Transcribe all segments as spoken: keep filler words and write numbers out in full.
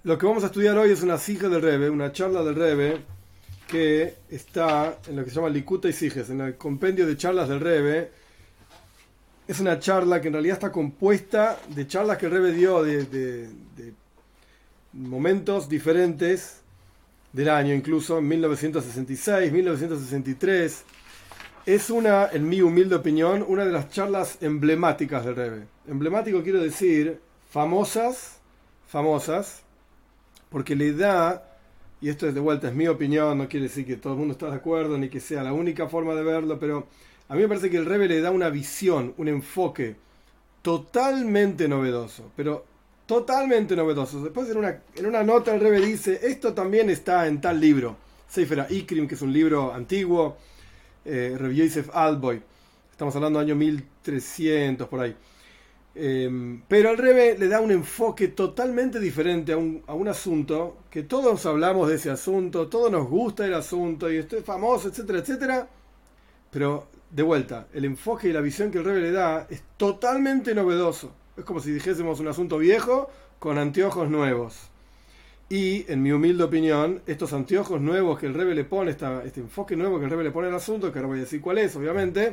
Lo que vamos a estudiar hoy es una sija del Rebbe, una charla del Rebbe que está en lo que se llama Likutei Sijes, en el compendio de charlas del Rebbe. Es una charla que en realidad está compuesta de charlas que el Rebbe dio de, de, de momentos diferentes del año, incluso en mil novecientos sesenta y seis, mil novecientos sesenta y tres. Es una, en mi humilde opinión, una de las charlas emblemáticas del Rebbe. Emblemático quiero decir famosas, famosas, porque le da, y esto es de vuelta, es mi opinión, no quiere decir que todo el mundo está de acuerdo, ni que sea la única forma de verlo, pero a mí me parece que el Rebbe le da una visión, un enfoque totalmente novedoso, pero totalmente novedoso. Después en una, en una nota el Rebbe dice, esto también está en tal libro, Sefer HaIkrim, que es un libro antiguo, eh, Rabbi Yosef Alboy, estamos hablando del año mil trescientos por ahí. Eh, pero el Rebbe le da un enfoque totalmente diferente a un, a un asunto, que todos hablamos de ese asunto, todos nos gusta el asunto, y esto es famoso, etcétera, etcétera, pero de vuelta, el enfoque y la visión que el Rebbe le da es totalmente novedoso. Es como si dijésemos un asunto viejo con anteojos nuevos. Y, en mi humilde opinión, estos anteojos nuevos que el Rebbe le pone, esta, este enfoque nuevo que el Rebbe le pone al asunto, que ahora voy a decir cuál es, obviamente,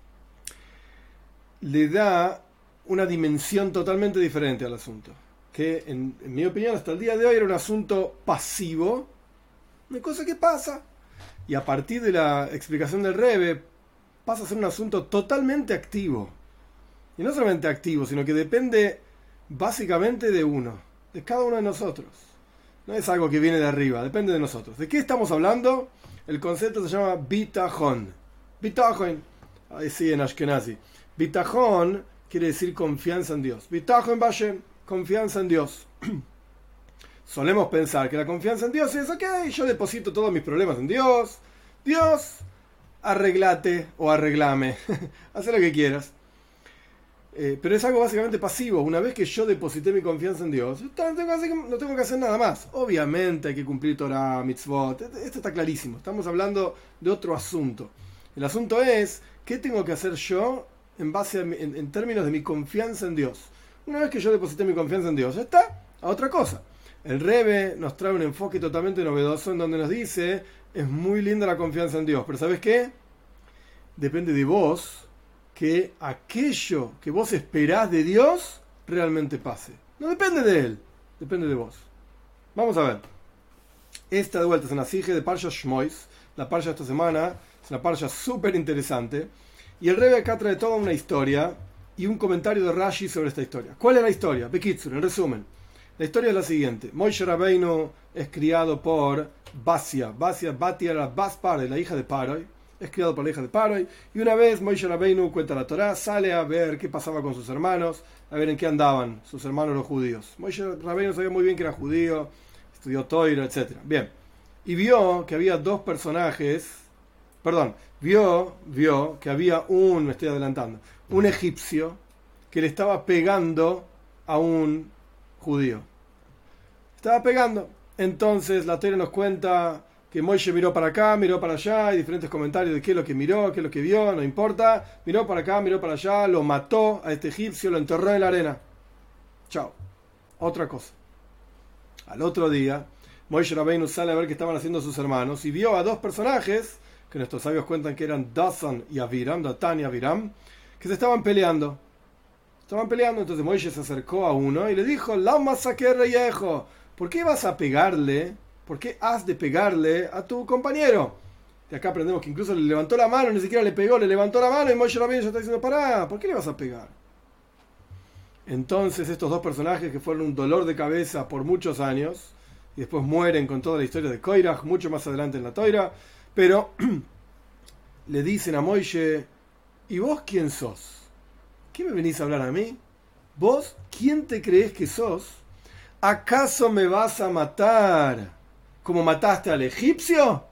le da una dimensión totalmente diferente al asunto. Que, en, en mi opinión, hasta el día de hoy era un asunto pasivo, una cosa que pasa. Y a partir de la explicación del Rebbe, pasa a ser un asunto totalmente activo. Y no solamente activo, sino que depende básicamente de uno, de cada uno de nosotros. No es algo que viene de arriba, depende de nosotros. ¿De qué estamos hablando? El concepto se llama bitachon. Bitachon, ahí sí en Ashkenazi. Bitachon quiere decir confianza en Dios. Bitachon Bashem, confianza en Dios. Solemos pensar que la confianza en Dios es, ok, yo deposito todos mis problemas en Dios. Dios, arreglate o arreglame. Haz lo que quieras. Eh, pero es algo básicamente pasivo. Una vez que yo deposité mi confianza en Dios, no tengo, que hacer, no tengo que hacer nada más. Obviamente hay que cumplir Torah, mitzvot. Esto está clarísimo. Estamos hablando de otro asunto. El asunto es, ¿qué tengo que hacer yo en base a mi, en, en términos de mi confianza en Dios? Una vez que yo deposité mi confianza en Dios, ya está, a otra cosa. El Rebbe nos trae un enfoque totalmente novedoso en donde nos dice, es muy linda la confianza en Dios, pero ¿sabes qué? Depende de vos que aquello que vos esperás de Dios realmente pase. No depende de Él, depende de vos. Vamos a ver. Esta de vuelta es una sije de Parsha Shmois. La Parsha de esta semana es una Parsha súper interesante. Y el Rebbe acá trae toda una historia y un comentario de Rashi sobre esta historia. ¿Cuál es la historia? Bekitsur, en resumen. La historia es la siguiente. Moshe Rabbeinu es criado por Basia. Basia, Batia era Bas Paroi, la hija de Paroi. Es criado por la hija de Paroi. Y una vez Moshe Rabbeinu cuenta la Torá, sale a ver qué pasaba con sus hermanos, a ver en qué andaban sus hermanos los judíos. Moshe Rabbeinu sabía muy bien que era judío, estudió Toira, etcétera. Bien. Y vio que había dos personajes, perdón, vio, vio que había un, me estoy adelantando, un egipcio que le estaba pegando a un judío. Estaba pegando. Entonces la Torá nos cuenta que Moshe miró para acá, miró para allá, hay diferentes comentarios de qué es lo que miró, qué es lo que vio, no importa. Miró para acá, miró para allá, lo mató a este egipcio, lo enterró en la arena. Chao. Otra cosa. Al otro día, Moshe Rabbeinu sale a ver qué estaban haciendo sus hermanos y vio a dos personajes, que nuestros sabios cuentan que eran Datan y Aviram, Datan y Aviram, que se estaban peleando. Estaban peleando, entonces Moshe se acercó a uno y le dijo, Lama saqué reyejo, ¿por qué vas a pegarle? ¿Por qué has de pegarle a tu compañero? De acá aprendemos que incluso le levantó la mano, ni siquiera le pegó, le levantó la mano y Moshe Rabbeinu ya está diciendo, pará, ¿por qué le vas a pegar? Entonces estos dos personajes que fueron un dolor de cabeza por muchos años, y después mueren con toda la historia de Koirach, mucho más adelante en la Toira, pero le dicen a Moshe, ¿y vos quién sos? ¿Qué me venís a hablar a mí? ¿Vos quién te crees que sos? ¿Acaso me vas a matar como mataste al egipcio?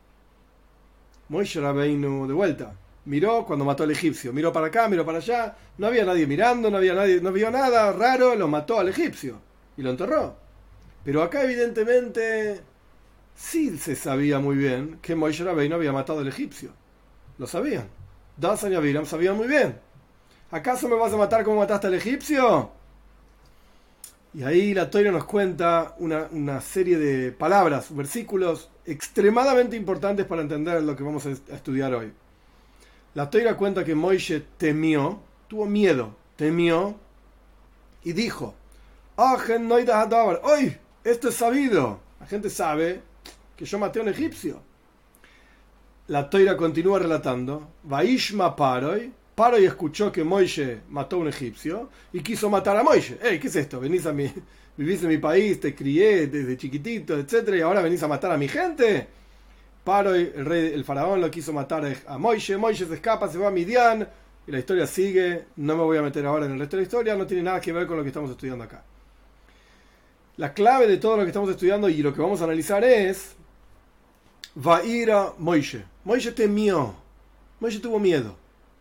Moshe Rabbeinu de vuelta miró cuando mató al egipcio, miró para acá, miró para allá, no había nadie mirando, no había nadie, no vio nada raro, lo mató al egipcio y lo enterró. Pero acá evidentemente sí se sabía muy bien que Moshe Rabbeinu había matado al egipcio. Lo sabían. Datan y Aviram sabían muy bien. ¿Acaso me vas a matar como mataste al egipcio? Y ahí la Toira nos cuenta una, una serie de palabras, versículos extremadamente importantes para entender lo que vamos a estudiar hoy. La Toira cuenta que Moishe temió, tuvo miedo, temió y dijo: ¡Hoy! Esto es sabido. La gente sabe que yo maté a un egipcio. La Toira continúa relatando: Vaishma Paroi. Paroi escuchó que Moishe mató a un egipcio y quiso matar a Moishe. ¡Ey! ¿Qué es esto? Venís a mi, vivís en mi país, te crié desde chiquitito, etcétera, y ahora venís a matar a mi gente. Paroi, el rey, el faraón, lo quiso matar a Moishe. Moishe se escapa, se va a Midian y la historia sigue. No me voy a meter ahora en el resto de la historia, no tiene nada que ver con lo que estamos estudiando acá. La clave de todo lo que estamos estudiando y lo que vamos a analizar es Vaira Moishe. Moishe temió. Moishe tuvo miedo.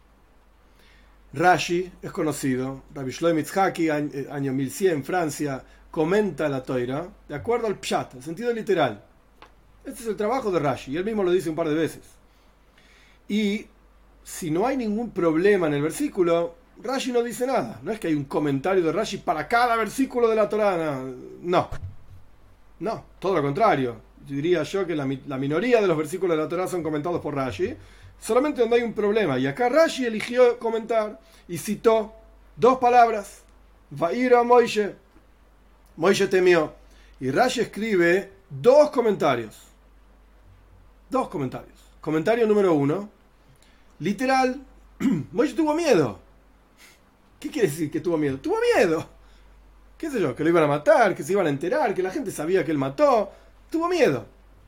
Rashi es conocido. Rabbi Shlomo Yitzhaki, año mil cien en Francia, comenta la Toira de acuerdo al pshat, el sentido literal. Este es el trabajo de Rashi y él mismo lo dice un par de veces. Y si no hay ningún problema en el versículo, Rashi no dice nada. No es que hay un comentario de Rashi para cada versículo de la Torá. No. No, todo lo contrario. Yo diría yo que la, la minoría de los versículos de la Torá son comentados por Rashi, solamente donde hay un problema. Y acá Rashi eligió comentar y citó dos palabras. Vaira Moishe. Moishe temió. Y Rashi escribe dos comentarios. Dos comentarios. Comentario número uno. Literal. Moishe tuvo miedo. ¿Qué quiere decir que tuvo miedo? Tuvo miedo. ¿Qué sé yo? Que lo iban a matar, que se iban a enterar, que la gente sabía que él mató. Tuvo miedo.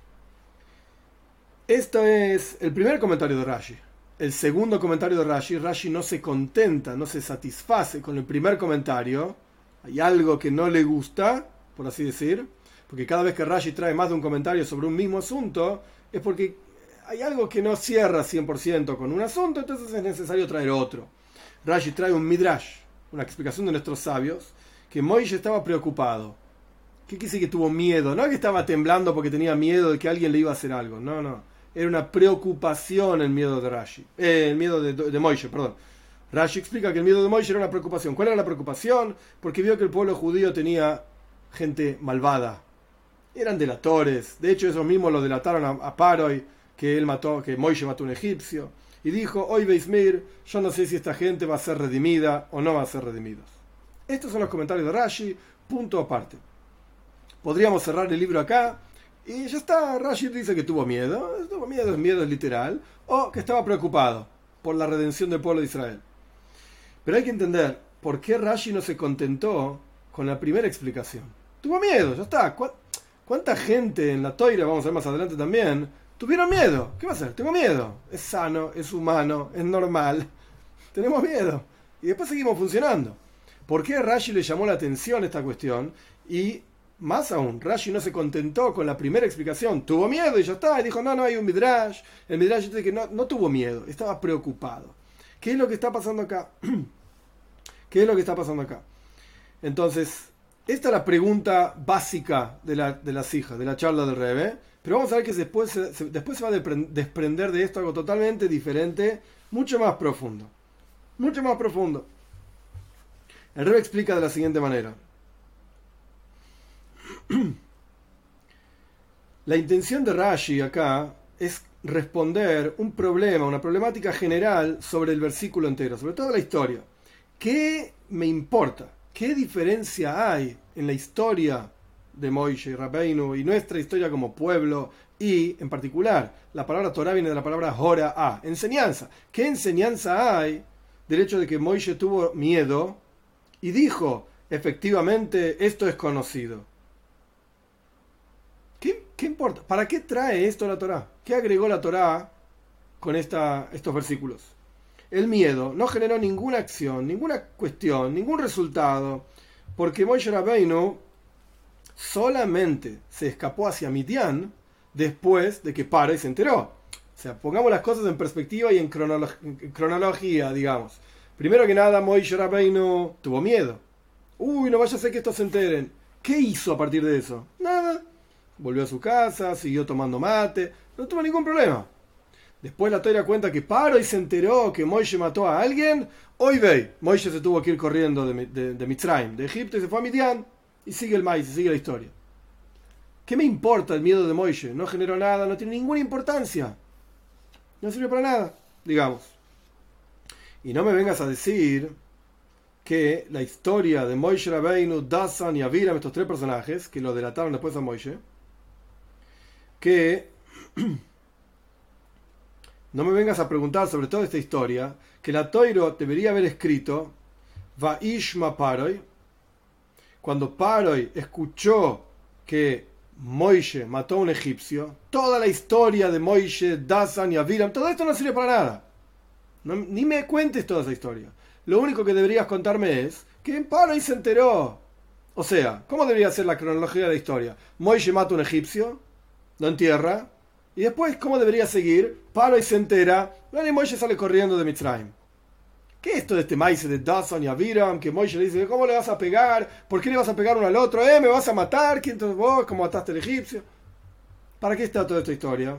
Este es el primer comentario de Rashi. El segundo comentario de Rashi, Rashi no se contenta, no se satisface con el primer comentario. Hay algo que no le gusta, por así decir, porque cada vez que Rashi trae más de un comentario sobre un mismo asunto, es porque hay algo que no cierra cien por ciento con un asunto, entonces es necesario traer otro. Rashi trae un midrash, una explicación de nuestros sabios, que Moishe estaba preocupado. ¿Qué quiere decir que tuvo miedo? No es que estaba temblando porque tenía miedo de que alguien le iba a hacer algo, no, no. Era una preocupación el miedo de Rashi, eh, el miedo de, de Moishe, perdón. Rashi explica que el miedo de Moishe era una preocupación. ¿Cuál era la preocupación? Porque vio que el pueblo judío tenía gente malvada. Eran delatores. De hecho, esos mismos lo delataron a, a Paroi, que él mató, que Moishe mató a un egipcio. Y dijo: hoy Beismir, yo no sé si esta gente va a ser redimida o no va a ser redimidos. Estos son los comentarios de Rashi, punto aparte. Podríamos cerrar el libro acá y ya está. Rashi dice que tuvo miedo, tuvo miedo, miedo es literal, o que estaba preocupado por la redención del pueblo de Israel. Pero hay que entender por qué Rashi no se contentó con la primera explicación. Tuvo miedo, ya está. ¿Cuánta gente en la Toira, vamos a ver más adelante también, tuvieron miedo? ¿Qué va a hacer? Tengo miedo. Es sano, es humano, es normal. Tenemos miedo. Y después seguimos funcionando. ¿Por qué Rashi le llamó la atención esta cuestión? Y más aún, Rashi no se contentó con la primera explicación. Tuvo miedo y ya está. Y dijo: no, no, hay un midrash. El midrash dice que no, no tuvo miedo, estaba preocupado. ¿Qué es lo que está pasando acá? ¿Qué es lo que está pasando acá? Entonces, esta es la pregunta básica de, la, de las hijas, de la charla del Rebbe. Pero vamos a ver que después se, después se va a desprender de esto algo totalmente diferente, mucho más profundo. Mucho más profundo. El Rebbe explica de la siguiente manera. La intención de Rashi acá es responder un problema, una problemática general sobre el versículo entero, sobre toda la historia. ¿Qué me importa? ¿Qué diferencia hay en la historia de Moishe y Rabbeinu y nuestra historia como pueblo? Y, en particular, la palabra Torah viene de la palabra Hora'á, enseñanza. ¿Qué enseñanza hay del hecho de que Moishe tuvo miedo y dijo, efectivamente, esto es conocido? ¿Qué, qué importa? ¿Para qué trae esto la Torá? ¿Qué agregó la Torá con esta, estos versículos? El miedo no generó ninguna acción, ninguna cuestión, ningún resultado, porque Moishe Rabbeinu solamente se escapó hacia Midian después de que Paroi se enteró. O sea, pongamos las cosas en perspectiva y en, cronolo- en cronología, digamos. Primero que nada, Moishe Rabbeinu tuvo miedo. Uy, no vaya a ser que estos se enteren. ¿Qué hizo a partir de eso? Nada. Volvió a su casa, siguió tomando mate, no tuvo ningún problema. Después la Torá cuenta que Paroi se enteró que Moishe mató a alguien. Hoy ve, Moishe se tuvo que ir corriendo de, de, de Mitzrayim, de Egipto, y se fue a Midian. Y sigue el maíz, y sigue la historia. ¿Qué me importa el miedo de Moishe? No generó nada, no tiene ninguna importancia. No sirve para nada, digamos. Y no me vengas a decir que la historia de Moishe Rabbeinu, Dasan y Aviram, estos tres personajes, que lo delataron después a Moishe, que no me vengas a preguntar sobre toda esta historia, que la Toiro debería haber escrito Vaishma Paroi, cuando Paroi escuchó que Moishe mató a un egipcio, toda la historia de Moishe, Dasan y Aviram, todo esto no sirve para nada. No, ni me cuentes toda esa historia. Lo único que deberías contarme es que Paroi se enteró. O sea, ¿cómo debería ser la cronología de la historia? Moishe mata a un egipcio, lo entierra, y después, ¿cómo debería seguir? Paroi se entera, y Moishe sale corriendo de Mitzrayim. ¿Qué es esto de este maíz de Dasan y Aviram? Que Moishe le dice, ¿cómo le vas a pegar? ¿Por qué le vas a pegar uno al otro? ¿Eh? ¿Me vas a matar? ¿Quién sos vos? ¿Cómo mataste al egipcio? ¿Para qué está toda esta historia?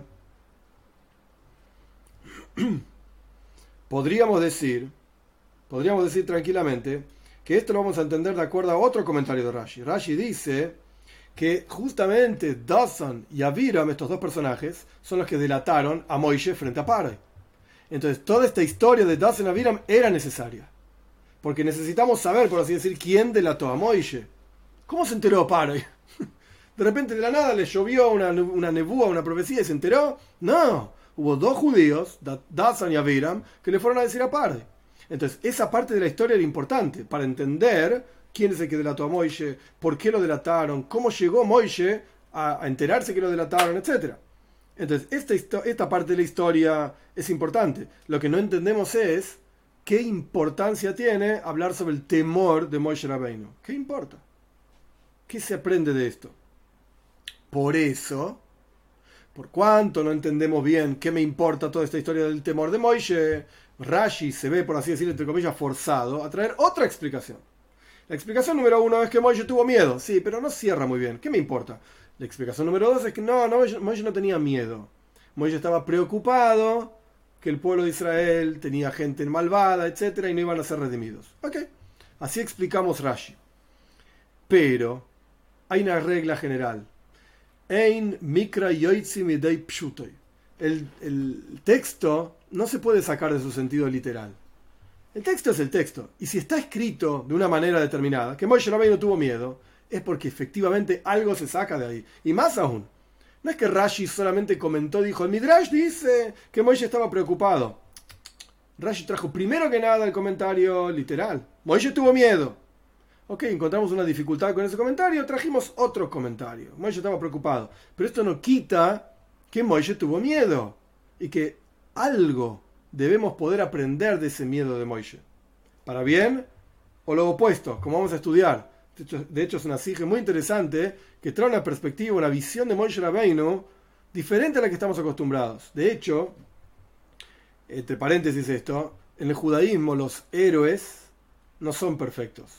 Podríamos decir, podríamos decir tranquilamente, que esto lo vamos a entender de acuerdo a otro comentario de Rashi. Rashi dice que justamente Dasan y Aviram, estos dos personajes, son los que delataron a Moishe frente a Paroi. Entonces, toda esta historia de Dasan y Aviram era necesaria. Porque necesitamos saber, por así decir, quién delató a Moishe. ¿Cómo se enteró Paroi? De repente, de la nada, le llovió una, una nebúa, una profecía y se enteró. No, hubo dos judíos, Dasan y Aviram, que le fueron a decir a Paroi. Entonces, esa parte de la historia era importante para entender quién es el que delató a Moishe, por qué lo delataron, cómo llegó Moishe a, a enterarse que lo delataron, etcétera. Entonces, esta, esta parte de la historia es importante. Lo que no entendemos es qué importancia tiene hablar sobre el temor de Moishe Rabbeinu. ¿Qué importa? ¿Qué se aprende de esto? Por eso, por cuanto no entendemos bien qué me importa toda esta historia del temor de Moishe, Rashi se ve, por así decirlo, entre comillas, forzado a traer otra explicación. La explicación número uno es que Moishe tuvo miedo. Sí, pero no cierra muy bien. ¿Qué me importa? La explicación número dos es que no, no, Moishe no tenía miedo. Moishe estaba preocupado que el pueblo de Israel tenía gente malvada, etcétera, y no iban a ser redimidos. Ok, así explicamos Rashi. Pero hay una regla general. Ein mikra yoitzi midei pshutoy. El, el texto no se puede sacar de su sentido literal. El texto es el texto. Y si está escrito de una manera determinada, que Moishe Rabbeinu tuvo miedo, es porque efectivamente algo se saca de ahí. Y más aún, no es que Rashi solamente comentó, dijo, el Midrash dice que Moishe estaba preocupado. Rashi trajo primero que nada el comentario literal. Moishe tuvo miedo. Ok, encontramos una dificultad con ese comentario, trajimos otro comentario. Moishe estaba preocupado. Pero esto no quita que Moishe tuvo miedo. Y que algo debemos poder aprender de ese miedo de Moishe. Para bien o lo opuesto, como vamos a estudiar. De hecho, de hecho es una sige muy interesante que trae una perspectiva, una visión de Moishe Rabbeinu diferente a la que estamos acostumbrados. De hecho, entre paréntesis esto, en el judaísmo los héroes no son perfectos.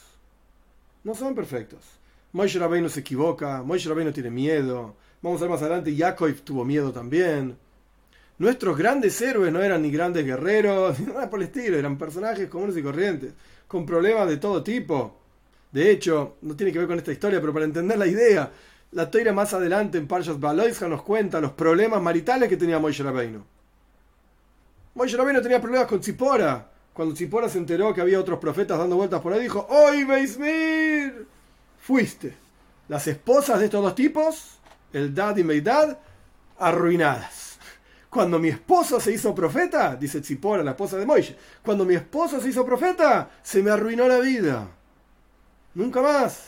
No son perfectos. Moishe Rabbeinu se equivoca, Moishe Rabbeinu tiene miedo. Vamos a ver más adelante, Yaakov tuvo miedo también. Nuestros grandes héroes no eran ni grandes guerreros, ni nada por el estilo, eran personajes comunes y corrientes, con problemas de todo tipo. De hecho, no tiene que ver con esta historia, pero para entender la idea, la Toira más adelante en Parshas Baloisha nos cuenta los problemas maritales que tenía Moishe Rabbeinu. Moishe Rabbeinu tenía problemas con Tzipora. Cuando Tzipora se enteró que había otros profetas dando vueltas por ahí, dijo, ¡Oy, Beismir! Fuiste. Las esposas de estos dos tipos, Eldad y Meidad, arruinadas. Cuando mi esposo se hizo profeta, dice Tzipora, la esposa de Moishe, cuando mi esposo se hizo profeta, se me arruinó la vida. Nunca más.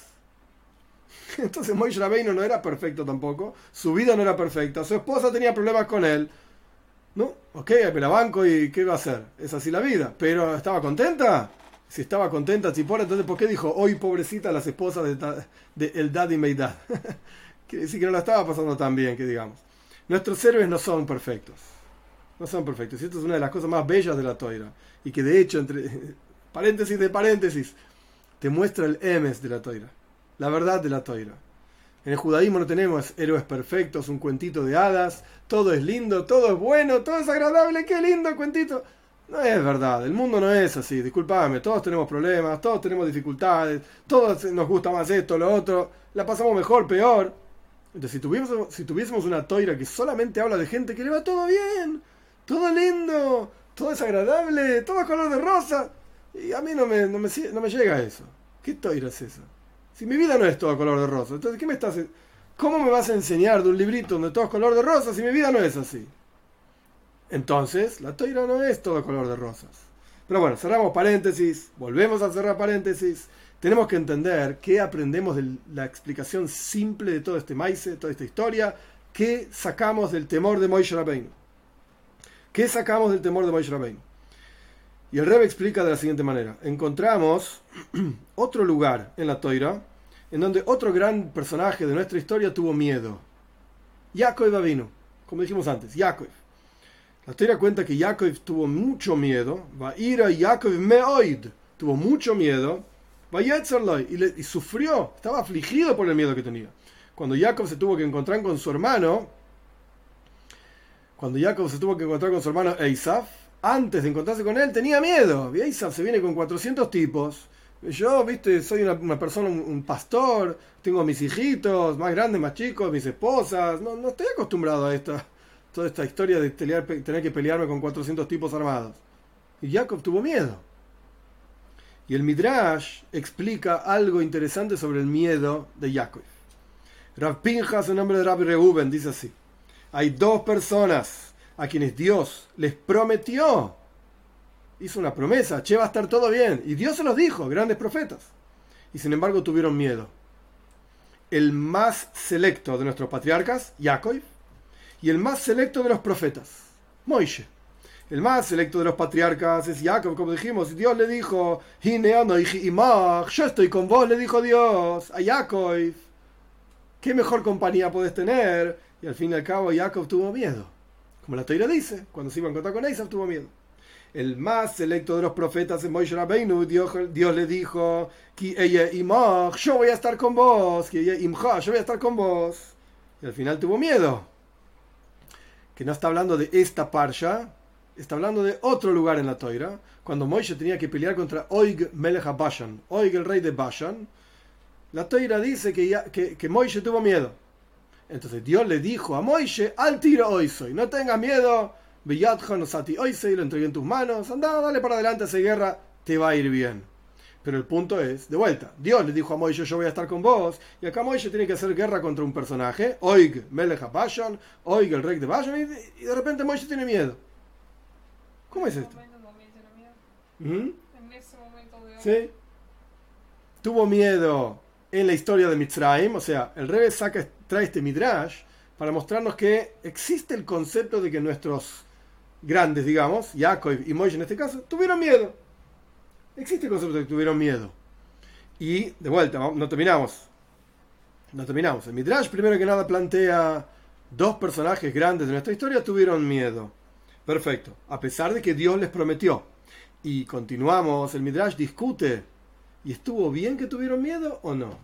Entonces Moishe Rabbeinu no era perfecto tampoco, su vida no era perfecta, su esposa tenía problemas con él. No, ok, me la banco y ¿qué va a hacer? Es así la vida. Pero ¿estaba contenta? Si estaba contenta Tzipora, entonces ¿por qué dijo hoy pobrecita las esposas de, de Eldad y Meidad? Quiere decir que no la estaba pasando tan bien, que digamos. Nuestros héroes no son perfectos. No son perfectos. Y esto es una de las cosas más bellas de la Toira. Y que de hecho, entre paréntesis de paréntesis, te muestra el emes de la Toira. La verdad de la Toira. En el judaísmo no tenemos héroes perfectos, un cuentito de hadas, todo es lindo, todo es bueno, todo es agradable, qué lindo cuentito. No es verdad, el mundo no es así, discúlpame, todos tenemos problemas, todos tenemos dificultades, todos nos gusta más esto, lo otro, la pasamos mejor, peor. Entonces, si tuviésemos, si tuviésemos una toira que solamente habla de gente que le va todo bien, todo lindo, todo es agradable, todo es color de rosa, y a mí no me, no me, no me llega eso. ¿Qué toira es esa? Si mi vida no es todo color de rosa, entonces ¿qué me estás, cómo me vas a enseñar de un librito donde todo es color de rosa si mi vida no es así? Entonces, la toira no es todo color de rosas. Pero bueno, cerramos paréntesis, volvemos a cerrar paréntesis. Tenemos que entender qué aprendemos de la explicación simple de todo este maíz, toda esta historia, qué sacamos del temor de Moishe Rabbeinu. ¿Qué sacamos del temor de Moishe Rabbeinu? Y el Rebbe explica de la siguiente manera. Encontramos otro lugar en la toira en donde otro gran personaje de nuestra historia tuvo miedo. Yaakov Avinu, como dijimos antes, Yaakov. La historia cuenta que Yaakov tuvo mucho miedo, Va'ira Yaakov me'oid, tuvo mucho miedo, Vayetzerloi, y, le, y sufrió, estaba afligido por el miedo que tenía. Cuando Jacob se tuvo que encontrar con su hermano, cuando Jacob se tuvo que encontrar con su hermano Esav, antes de encontrarse con él tenía miedo. Y Esav se viene con cuatrocientos tipos. Yo, viste, soy una, una persona, un, un pastor, tengo mis hijitos, más grandes, más chicos, mis esposas, no, no estoy acostumbrado a esta, toda esta historia de pelear, tener que pelearme con cuatrocientos tipos armados. Y Jacob tuvo miedo. Y el Midrash explica algo interesante sobre el miedo de Jacob. Rav Pinchas, en nombre de Rabbi Reuben, dice así: hay dos personas a quienes Dios les prometió, hizo una promesa, che, va a estar todo bien, y Dios se los dijo, grandes profetas, y sin embargo tuvieron miedo. El más selecto de nuestros patriarcas, Jacob, y el más selecto de los profetas, Moishe. El más selecto de los patriarcas es Jacob, como dijimos, y Dios le dijo, yo estoy con vos, le dijo Dios a Jacob, ¿qué mejor compañía podés tener? Y al fin y al cabo Jacob tuvo miedo, como la Torá dice, cuando se iba a encontrar con Esav tuvo miedo. El más selecto de los profetas es Moishe Rabbeinu, Dios, Dios le dijo, yo voy a estar con vos, yo voy a estar con vos, y al final tuvo miedo, que no está hablando de esta parsha, está hablando de otro lugar en la Toira, cuando Moishe tenía que pelear contra Oig Melech Bashan, Oig el rey de Bashan. La Toira dice que, ya, que, que Moishe tuvo miedo. Entonces Dios le dijo a Moishe, al tiro hoy soy, no tengas miedo, Beyadcha nosati hoy soy, lo entregué en tus manos, anda, dale para adelante a esa guerra, te va a ir bien. Pero el punto es, de vuelta, Dios le dijo a Moishe, yo voy a estar con vos, y acá Moishe tiene que hacer guerra contra un personaje, Oig Melech Bashan, Oig el rey de Bashan, y, y de repente Moishe tiene miedo. ¿Cómo es esto? ¿Mm? En ese momento de ¿Sí? Tuvo miedo en la historia de Mitzrayim, o sea, el Rebbe saca, trae este Midrash para mostrarnos que existe el concepto de que nuestros grandes, digamos, Jacob y Moishe en este caso, tuvieron miedo. Existe el concepto de que tuvieron miedo. Y, de vuelta, no terminamos. No terminamos. El Midrash, primero que nada, plantea dos personajes grandes de nuestra historia tuvieron miedo. Perfecto, a pesar de que Dios les prometió. Y continuamos, el Midrash discute, ¿y estuvo bien que tuvieron miedo o no?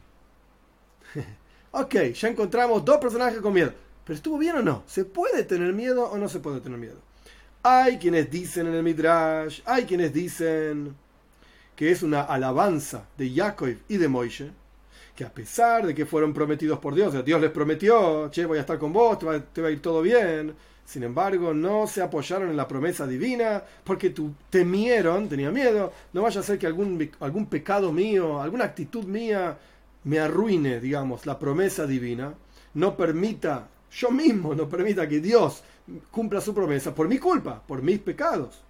Ok, ya encontramos dos personajes con miedo, pero ¿estuvo bien o no? ¿Se puede tener miedo o no se puede tener miedo? Hay quienes dicen en el Midrash, hay quienes dicen que es una alabanza de Jacob y de Moishe, que a pesar de que fueron prometidos por Dios, o sea, Dios les prometió, che, voy a estar con vos, te va, te va a ir todo bien. Sin embargo, no se apoyaron en la promesa divina porque tu, temieron, tenía miedo, no vaya a ser que algún, algún pecado mío, alguna actitud mía me arruine, digamos, la promesa divina, no permita, yo mismo no permita que Dios cumpla su promesa por mi culpa, por mis pecados.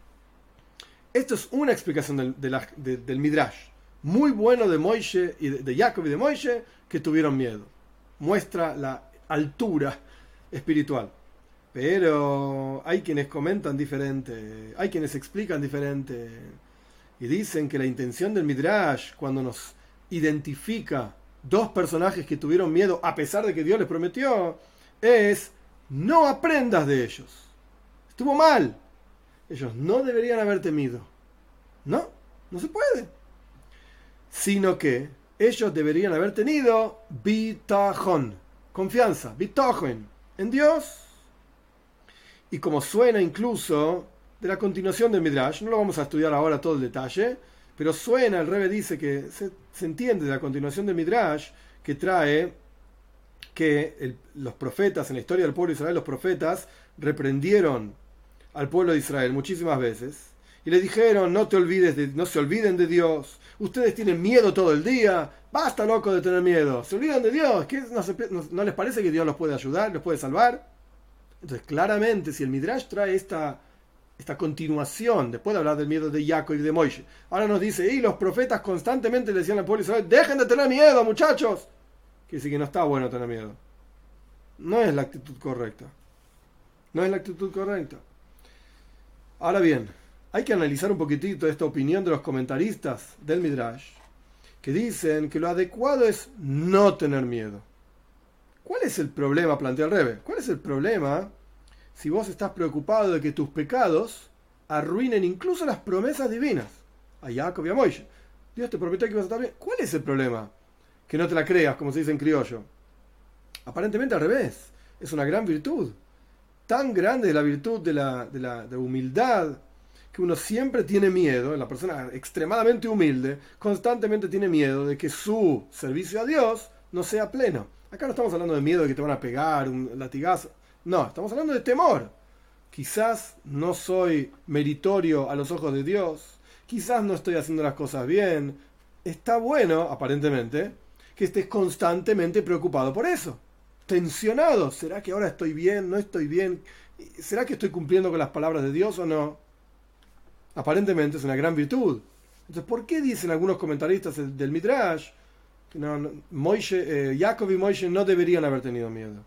Esto es una explicación del, de la, de, del Midrash, muy bueno de Moishe y de, de Jacob y de Moishe, que tuvieron miedo. Muestra la altura espiritual. Pero hay quienes comentan diferente, hay quienes explican diferente y dicen que la intención del Midrash, cuando nos identifica dos personajes que tuvieron miedo a pesar de que Dios les prometió, es no aprendas de ellos. Estuvo mal. Ellos no deberían haber temido. No, no se puede. Sino que ellos deberían haber tenido bitachon, confianza, bitachon en Dios. Y como suena incluso de la continuación del Midrash. No lo vamos a estudiar ahora todo el detalle, pero suena, el Rebbe dice que se, se entiende de la continuación del Midrash que trae que el, los profetas, en la historia del pueblo de Israel, los profetas reprendieron al pueblo de Israel muchísimas veces y le dijeron: no te olvides de, no se olviden de Dios, ustedes tienen miedo todo el día, basta loco de tener miedo, se olvidan de Dios, ¿qué? ¿No, se, no, ¿no les parece que Dios los puede ayudar, los puede salvar? Entonces claramente, si el Midrash trae esta, esta continuación, después de hablar del miedo de Jacob y de Moisés, ahora nos dice: y los profetas constantemente le decían al pueblo de Israel: dejen de tener miedo, muchachos. Quiere decir que no está bueno tener miedo, no es la actitud correcta, no es la actitud correcta. Ahora bien, hay que analizar un poquitito esta opinión de los comentaristas del Midrash, que dicen que lo adecuado es no tener miedo. ¿Cuál es el problema? Plantea el Rebbe. ¿Cuál es el problema si vos estás preocupado de que tus pecados arruinen incluso las promesas divinas? A Jacob y a Moisés. Dios te prometió que ibas a estar bien. ¿Cuál es el problema? Que no te la creas, como se dice en criollo. Aparentemente al revés. Es una gran virtud. Tan grande es la virtud de la, de la de humildad, que uno siempre tiene miedo, la persona extremadamente humilde, constantemente tiene miedo de que su servicio a Dios no sea pleno. Acá no estamos hablando de miedo de que te van a pegar, un latigazo. No, estamos hablando de temor. Quizás no soy meritorio a los ojos de Dios, quizás no estoy haciendo las cosas bien. Está bueno, aparentemente, que estés constantemente preocupado por eso. Tensionado. ¿Será que ahora estoy bien? ¿No estoy bien? ¿Será que estoy cumpliendo con las palabras de Dios o no? Aparentemente es una gran virtud. Entonces, ¿por qué dicen algunos comentaristas del Midrash que no, no, Moisés, eh, Jacob y Moisés no deberían haber tenido miedo?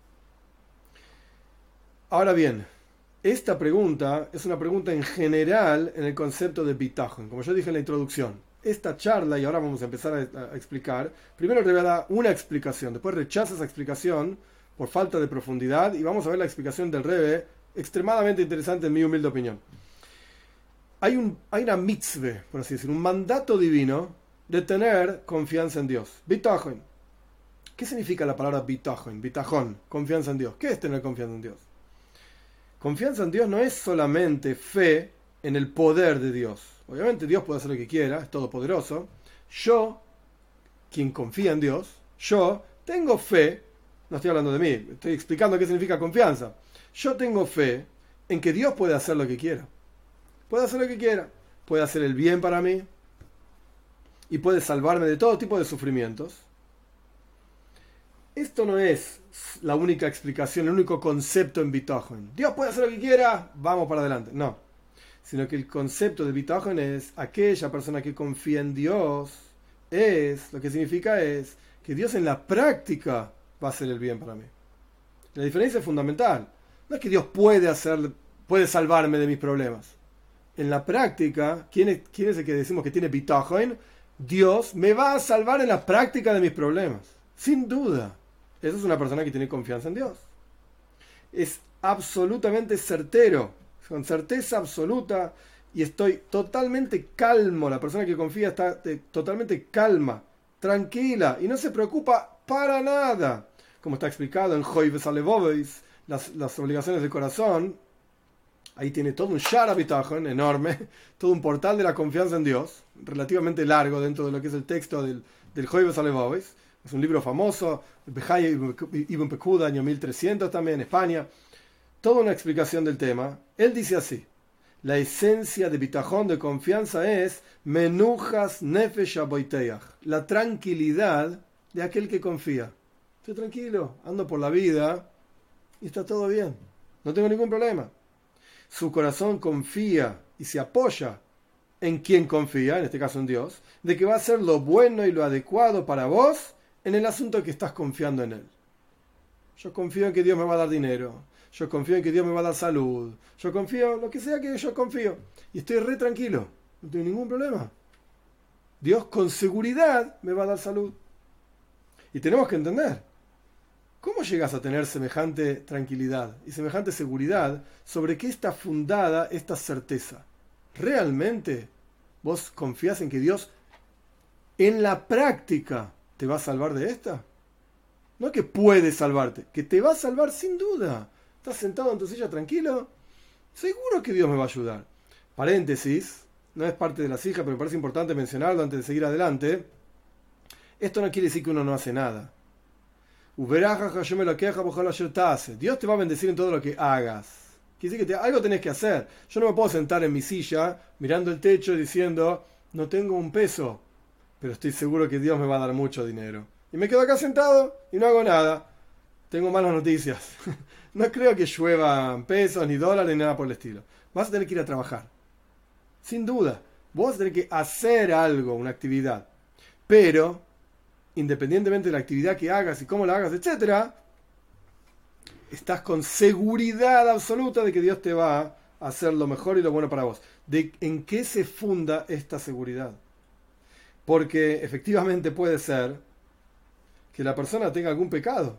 Ahora bien, esta pregunta es una pregunta en general en el concepto de bitajón, como yo dije en la introducción. Esta charla, y ahora vamos a empezar a, a explicar, primero revela una explicación, después rechaza esa explicación por falta de profundidad, y vamos a ver la explicación del Rebbe, extremadamente interesante en mi humilde opinión. Hay, un, hay una mitzvah, por así decirlo, un mandato divino de tener confianza en Dios. Bitajón. ¿Qué significa la palabra bitajón? Bitajón, confianza en Dios. ¿Qué es tener confianza en Dios? Confianza en Dios no es solamente fe en el poder de Dios. Obviamente Dios puede hacer lo que quiera, es todopoderoso. Yo, quien confía en Dios, yo tengo fe, no estoy hablando de mí, estoy explicando qué significa confianza. Yo tengo fe en que Dios puede hacer lo que quiera. Puede hacer lo que quiera. Puede hacer el bien para mí y puede salvarme de todo tipo de sufrimientos. Esto no es la única explicación, el único concepto en bitajón. Dios puede hacer lo que quiera, vamos para adelante. No. Sino que el concepto de bitajón es aquella persona que confía en Dios, es, lo que significa es que Dios en la práctica va a hacer el bien para mí. La diferencia es fundamental. No es que Dios puede hacer, puede salvarme de mis problemas. En la práctica, ¿quién es, quién es el que decimos que tiene bitajón? Dios me va a salvar en la práctica de mis problemas. Sin duda. Esa es una persona que tiene confianza en Dios. Es absolutamente certero, con certeza absoluta, y estoy totalmente calmo. La persona que confía está totalmente calma, tranquila, y no se preocupa para nada. Como está explicado en Joyves Alevovis, las, las obligaciones del corazón. Ahí tiene todo un Shara Bitajón enorme, todo un portal de la confianza en Dios, relativamente largo dentro de lo que es el texto del, del Joyves Alevovis. Es un libro famoso, Bejaya Ibn Pekuda, año mil trescientos también, en España. Toda una explicación del tema. Él dice así: la esencia de bitajón, de confianza, es menujas nefesh aboiteach, la tranquilidad de aquel que confía. Estoy tranquilo, ando por la vida y está todo bien, no tengo ningún problema. Su corazón confía y se apoya en quien confía, en este caso en Dios, de que va a hacer lo bueno y lo adecuado para vos en el asunto que estás confiando en Él. Yo confío en que Dios me va a dar dinero, yo confío en que Dios me va a dar salud, yo confío en lo que sea que yo confío, y estoy re tranquilo, no tengo ningún problema. Dios con seguridad me va a dar salud. Y tenemos que entender, ¿cómo llegas a tener semejante tranquilidad y semejante seguridad? ¿Sobre qué está fundada esta certeza? ¿Realmente vos confías en que Dios en la práctica te va a salvar de esta? No que puede salvarte, que te va a salvar sin duda. Estás sentado en tu silla tranquilo seguro que Dios me va a ayudar. Paréntesis, no es parte de la sija, pero me parece importante mencionarlo antes de seguir adelante. Esto no quiere decir que uno no hace nada. Dios te va a bendecir en todo lo que hagas. Quiere decir que te, algo tenés que hacer. Yo no me puedo sentar en mi silla mirando el techo diciendo, no tengo un peso, pero estoy seguro que Dios me va a dar mucho dinero. Y me quedo acá sentado y no hago nada. Tengo malas noticias. No creo que lluevan pesos, ni dólares, ni nada por el estilo. Vas a tener que ir a trabajar. Sin duda. Vos vas a tener que hacer algo, una actividad. Pero, independientemente de la actividad que hagas y cómo la hagas, etcétera, estás con seguridad absoluta de que Dios te va a hacer lo mejor y lo bueno para vos. ¿De en qué se funda esta seguridad? Porque efectivamente puede ser que la persona tenga algún pecado.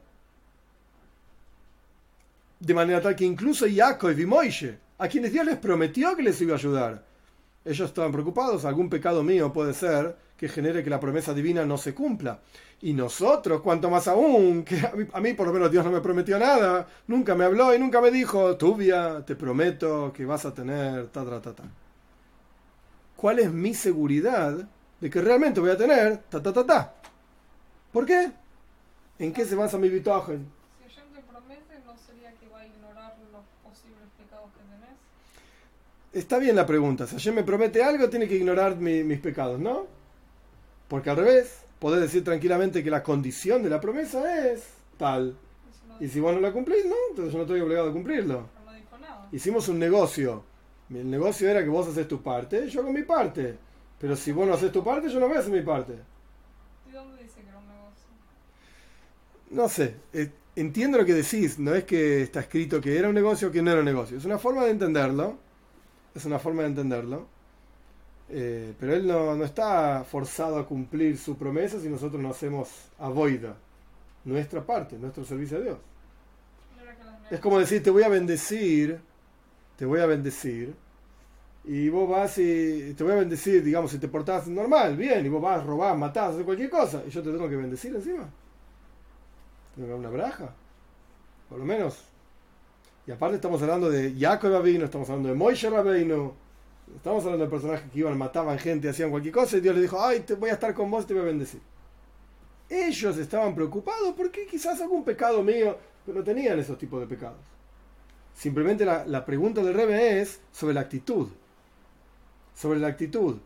De manera tal que incluso Jacob y Moishe, a quienes Dios les prometió que les iba a ayudar, ellos estaban preocupados. Algún pecado mío puede ser que genere que la promesa divina no se cumpla. Y nosotros, cuanto más aún, que a mí, a mí por lo menos Dios no me prometió nada, nunca me habló y nunca me dijo, Tuvia, te prometo que vas a tener ta, ta, ta, ta. ¿Cuál es mi seguridad de que realmente voy a tener ta, ta, ta, ta? ¿Por qué? ¿En qué se basa mi bitoje? Si Hashem te promete, ¿no sería que va a ignorar los posibles pecados que tenés? Está bien la pregunta. Si Hashem me promete algo, tiene que ignorar mi, mis pecados, ¿no? Porque al revés, podés decir tranquilamente que la condición de la promesa es tal. Y si vos no la cumplís, no, entonces yo no estoy obligado a cumplirlo. No dijo nada. Hicimos un negocio. El negocio era que vos haces tu parte, yo hago mi parte. Pero si vos no haces tu parte, yo no voy a hacer mi parte. ¿Y dónde dice que era un negocio? No sé, eh, entiendo lo que decís. No es que está escrito que era un negocio o que no era un negocio. Es una forma de entenderlo. Es una forma de entenderlo. Eh, pero él no, no está forzado a cumplir su promesa si nosotros no hacemos avoida nuestra parte, nuestro servicio a Dios. Es como decir, te voy a bendecir, te voy a bendecir, y vos vas y te voy a bendecir, digamos, si te portás normal, bien, y vos vas, robás, matás, haces cualquier cosa, y yo te tengo que bendecir encima. Tengo que dar una braja, por lo menos. Y aparte estamos hablando de Jacob Rabbeinu, estamos hablando de Moishe Rabbeinu, estamos hablando de personajes que iban, mataban gente, hacían cualquier cosa, y Dios les dijo, ay, te voy a estar con vos y te voy a bendecir. Ellos estaban preocupados porque quizás algún pecado mío, pero no tenían esos tipos de pecados. Simplemente la, la pregunta del Rebbe es sobre la actitud. Sobre la actitud.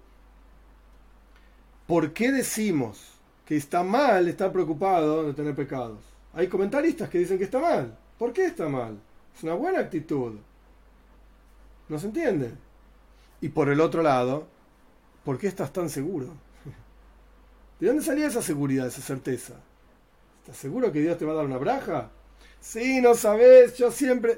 ¿Por qué decimos que está mal estar preocupado de tener pecados? Hay comentaristas que dicen que está mal. ¿Por qué está mal? Es una buena actitud. ¿No se entiende? Y por el otro lado, ¿por qué estás tan seguro? ¿De dónde salía esa seguridad, esa certeza? ¿Estás seguro que Dios te va a dar una braja? Sí, no sabes, yo siempre...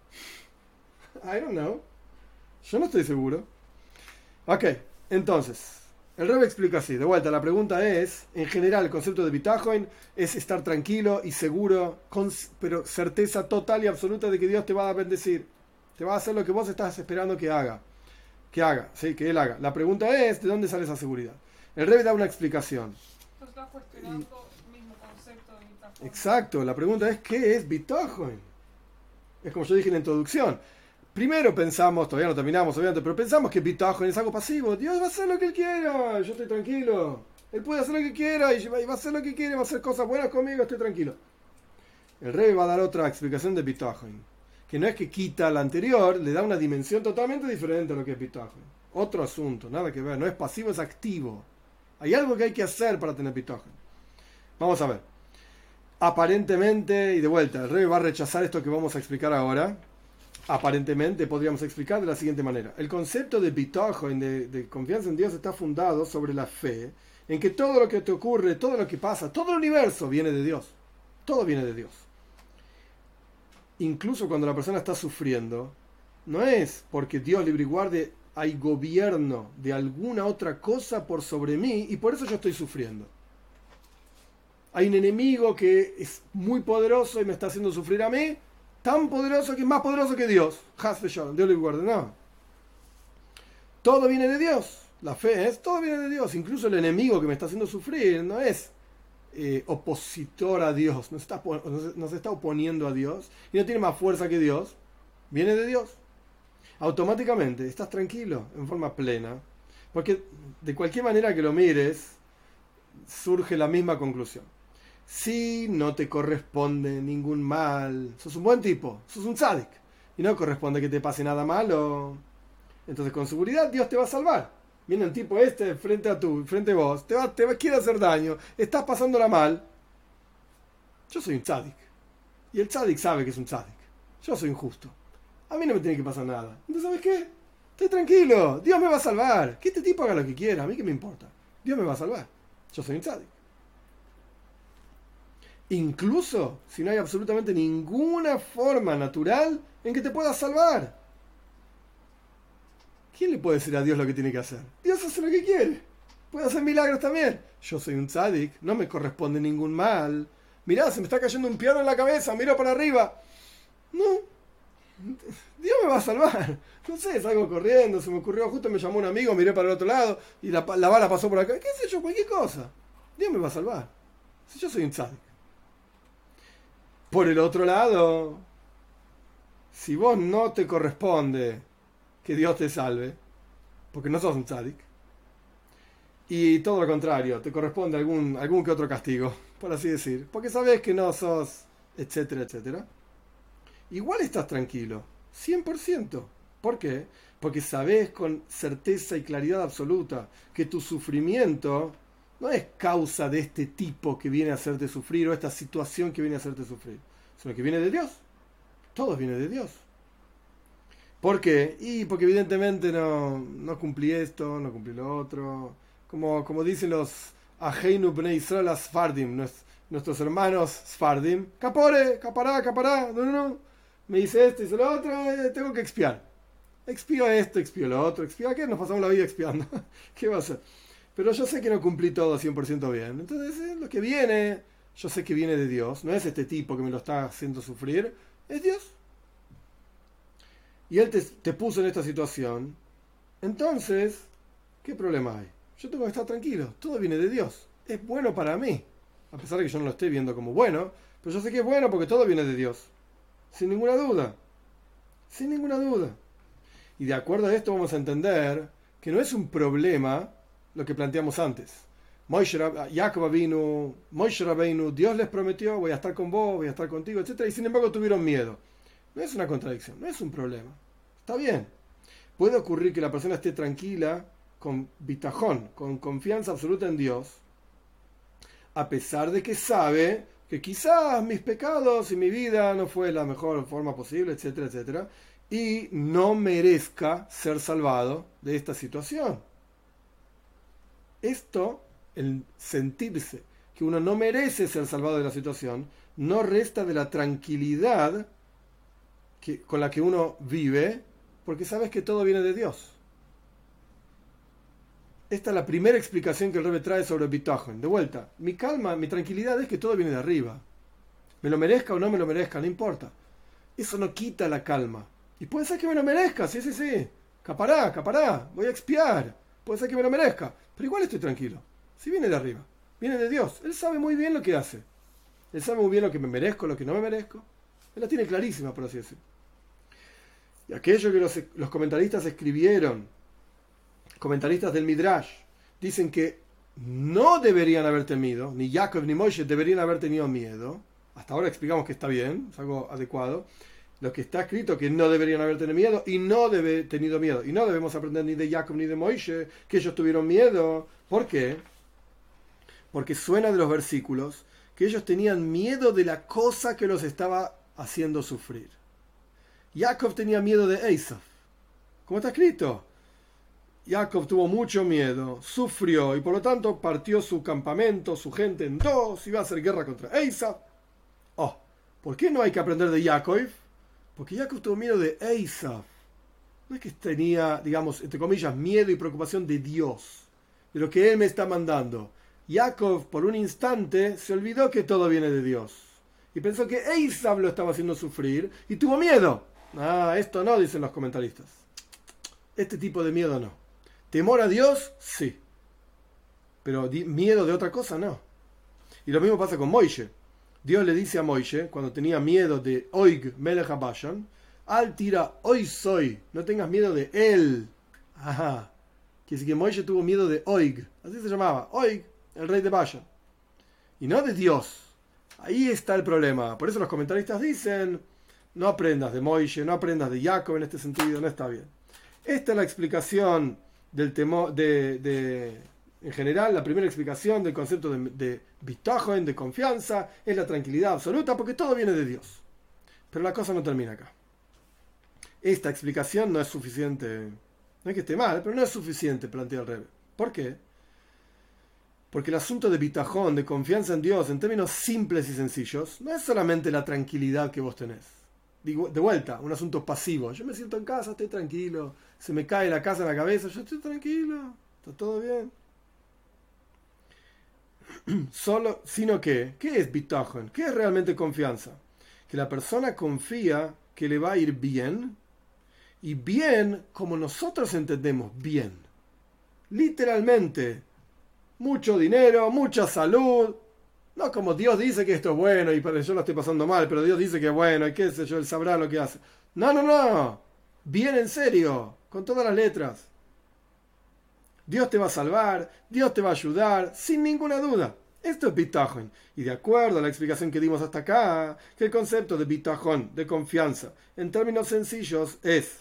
I don't know. Yo no estoy seguro. Ok, entonces, el Rebbe explica así. De vuelta, la pregunta es, en general, el concepto de bitajoin es estar tranquilo y seguro, con, pero certeza total y absoluta de que Dios te va a bendecir. Te va a hacer lo que vos estás esperando que haga. Que haga, sí, que Él haga. La pregunta es, ¿de dónde sale esa seguridad? El Rebbe da una explicación. Tú estás cuestionando el mismo concepto de bitajoin. Exacto, la pregunta es, ¿qué es bitajoin? Es como yo dije en la introducción. Primero pensamos, todavía no terminamos obviamente, pero pensamos que bitajoin es algo pasivo. Dios va a hacer lo que Él quiera, yo estoy tranquilo. Él puede hacer lo que quiera y va a hacer lo que quiere, va a hacer cosas buenas conmigo, estoy tranquilo. El Rebbe va a dar otra explicación de bitajoin, que no es que quita la anterior, le da una dimensión totalmente diferente a lo que es bitajoin. Otro asunto, nada que ver, no es pasivo, es activo. Hay algo que hay que hacer para tener bitajoin. Vamos a ver. Aparentemente, y de vuelta, el Rebbe va a rechazar esto que vamos a explicar ahora. Aparentemente podríamos explicar de la siguiente manera. El concepto de bitajoin, de, de confianza en Dios, está fundado sobre la fe, en que todo lo que te ocurre, todo lo que pasa, todo el universo viene de Dios. Todo viene de Dios. Incluso cuando la persona está sufriendo, no es porque Dios libre y guarde, hay gobierno de alguna otra cosa por sobre mí y por eso yo estoy sufriendo. Hay un enemigo que es muy poderoso y me está haciendo sufrir a mí, tan poderoso que es más poderoso que Dios. Has Dios libre y guarde, no. Todo viene de Dios. La fe es, todo viene de Dios. Incluso el enemigo que me está haciendo sufrir no es eh, opositor a Dios, no se, está, no se está oponiendo a Dios y no tiene más fuerza que Dios. Viene de Dios. automáticamente estás tranquilo en forma plena, porque de cualquier manera que lo mires, surge la misma conclusión. Si no te corresponde ningún mal, sos un buen tipo, sos un tzadik, y no corresponde que te pase nada malo, entonces con seguridad Dios te va a salvar. Viene un tipo este frente a tú, frente a vos, te va, te va, quiere hacer daño, estás pasándola mal. Yo soy un tzadik, y el tzadik sabe que es un tzadik. Yo soy injusto. A mí no me tiene que pasar nada. Entonces, ¿sabes qué? Estoy tranquilo. Dios me va a salvar. Que este tipo haga lo que quiera. A mí qué me importa. Dios me va a salvar. Yo soy un tzadik. Incluso si no hay absolutamente ninguna forma natural en que te puedas salvar. ¿Quién le puede decir a Dios lo que tiene que hacer? Dios hace lo que quiere. Puede hacer milagros también. Yo soy un tzadik. No me corresponde ningún mal. Mirá, se me está cayendo un piano en la cabeza. Miro para arriba. No. Dios me va a salvar. No sé, salgo corriendo, se me ocurrió, justo me llamó un amigo, miré para el otro lado y la, la bala pasó por acá. ¿Qué sé yo? Cualquier cosa. Dios me va a salvar. Si yo soy un tzadik. Por el otro lado, si vos no te corresponde que Dios te salve, porque no sos un tzadik, y todo lo contrario, te corresponde algún, algún que otro castigo, por así decir, porque sabés que no sos, etcétera, etcétera, igual estás tranquilo, cien por ciento. ¿Por qué? Porque sabés con certeza y claridad absoluta que tu sufrimiento no es causa de este tipo que viene a hacerte sufrir o esta situación que viene a hacerte sufrir, sino que viene de Dios. Todo viene de Dios. ¿Por qué? Y porque evidentemente no, no cumplí esto, no cumplí lo otro. Como, como dicen los Aheinu Bnei Israel Sfardim, nuestros hermanos Sfardim, capore, capará, capará, no, no, no. Me dice esto, dice lo otro, eh, tengo que expiar. Expío esto, expío lo otro, expío aquello, nos pasamos la vida expiando. ¿Qué va a hacer? Pero yo sé que no cumplí todo cien por ciento bien. Entonces, eh, lo que viene, yo sé que viene de Dios. No es este tipo que me lo está haciendo sufrir, es Dios. Y Él te, te puso en esta situación. Entonces, ¿qué problema hay? Yo tengo que estar tranquilo. Todo viene de Dios. Es bueno para mí. A pesar de que yo no lo esté viendo como bueno, pero yo sé que es bueno porque todo viene de Dios. Sin ninguna duda. Sin ninguna duda. Y de acuerdo a esto vamos a entender que no es un problema lo que planteamos antes. Moshe, Jacob vino, Moshe Rabbeinu, Dios les prometió, voy a estar con vos, voy a estar contigo, etcétera. Y sin embargo tuvieron miedo. No es una contradicción, no es un problema. Está bien. Puede ocurrir que la persona esté tranquila, con bitajón, con confianza absoluta en Dios, a pesar de que sabe que quizás mis pecados y mi vida no fue la mejor forma posible, etcétera, etcétera, y no merezca ser salvado de esta situación. Esto, el sentirse que uno no merece ser salvado de la situación, no resta de la tranquilidad que, con la que uno vive, porque sabes que todo viene de Dios. Esta es la primera explicación que el Rebbe trae sobre Bitajón. De vuelta, mi calma, mi tranquilidad es que todo viene de arriba. Me lo merezca o no me lo merezca, no importa. Eso no quita la calma. Y puede ser que me lo merezca, sí, sí, sí. Capará, capará, voy a expiar. Puede ser que me lo merezca, pero igual estoy tranquilo. Si viene de arriba, viene de Dios. Él sabe muy bien lo que hace. Él sabe muy bien lo que me merezco, lo que no me merezco. Él la tiene clarísima, por así decirlo. Y aquello que los, los comentaristas escribieron, comentaristas del Midrash, dicen que no deberían haber temido, ni Jacob ni Moshe deberían haber tenido miedo. Hasta ahora explicamos que está bien, es algo adecuado. Lo que está escrito que no deberían haber tenido miedo y no debe tenido miedo. Y no debemos aprender ni de Jacob ni de Moshe que ellos tuvieron miedo. ¿Por qué? Porque suena de los versículos que ellos tenían miedo de la cosa que los estaba haciendo sufrir. Jacob tenía miedo de Esaú. ¿Cómo está escrito? Jacob tuvo mucho miedo, sufrió y por lo tanto partió su campamento, su gente en dos, iba a hacer guerra contra Esaú. Oh, ¿por qué no hay que aprender de Jacob? Porque Jacob tuvo miedo de Esaú. No es que tenía, digamos, entre comillas, miedo y preocupación de Dios, de lo que Él me está mandando. Jacob, por un instante, se olvidó que todo viene de Dios. Y pensó que Esaú lo estaba haciendo sufrir y tuvo miedo. Ah, esto no, dicen los comentaristas. Este tipo de miedo no. ¿Temor a Dios? Sí. Pero miedo de otra cosa no. Y lo mismo pasa con Moishe. Dios le dice a Moishe, cuando tenía miedo de Oig Melech HaBashan, Al tira hoy soy, no tengas miedo de él. Ajá. Quiere decir que Moisés tuvo miedo de Oig, así se llamaba, Oig, el rey de Bashan, y no de Dios. Ahí está el problema. Por eso los comentaristas dicen, no aprendas de Moisés, no aprendas de Jacob en este sentido, no está bien. Esta es la explicación del temor, de, de, en general, la primera explicación del concepto de, de bitajon, de confianza, es la tranquilidad absoluta, porque todo viene de Dios. Pero la cosa no termina acá. Esta explicación no es suficiente, no es que esté mal, pero no es suficiente, plantea el Rebbe. ¿Por qué? Porque el asunto de bitajón, de confianza en Dios, en términos simples y sencillos, no es solamente la tranquilidad que vos tenés. Digo, de vuelta, un asunto pasivo. Yo me siento en casa, estoy tranquilo, se me cae la casa en la cabeza, yo estoy tranquilo, está todo bien. Solo, sino que, ¿qué es bitajón? ¿Qué es realmente confianza? Que la persona confía que le va a ir bien, y bien como nosotros entendemos bien. Literalmente, mucho dinero, mucha salud, no como Dios dice que esto es bueno y yo lo estoy pasando mal, pero Dios dice que es bueno y qué sé yo, Él sabrá lo que hace. No, no, no, bien en serio, con todas las letras. Dios te va a salvar, Dios te va a ayudar, sin ninguna duda. Esto es bitajón. Y de acuerdo a la explicación que dimos hasta acá, que el concepto de bitajón, de confianza, en términos sencillos es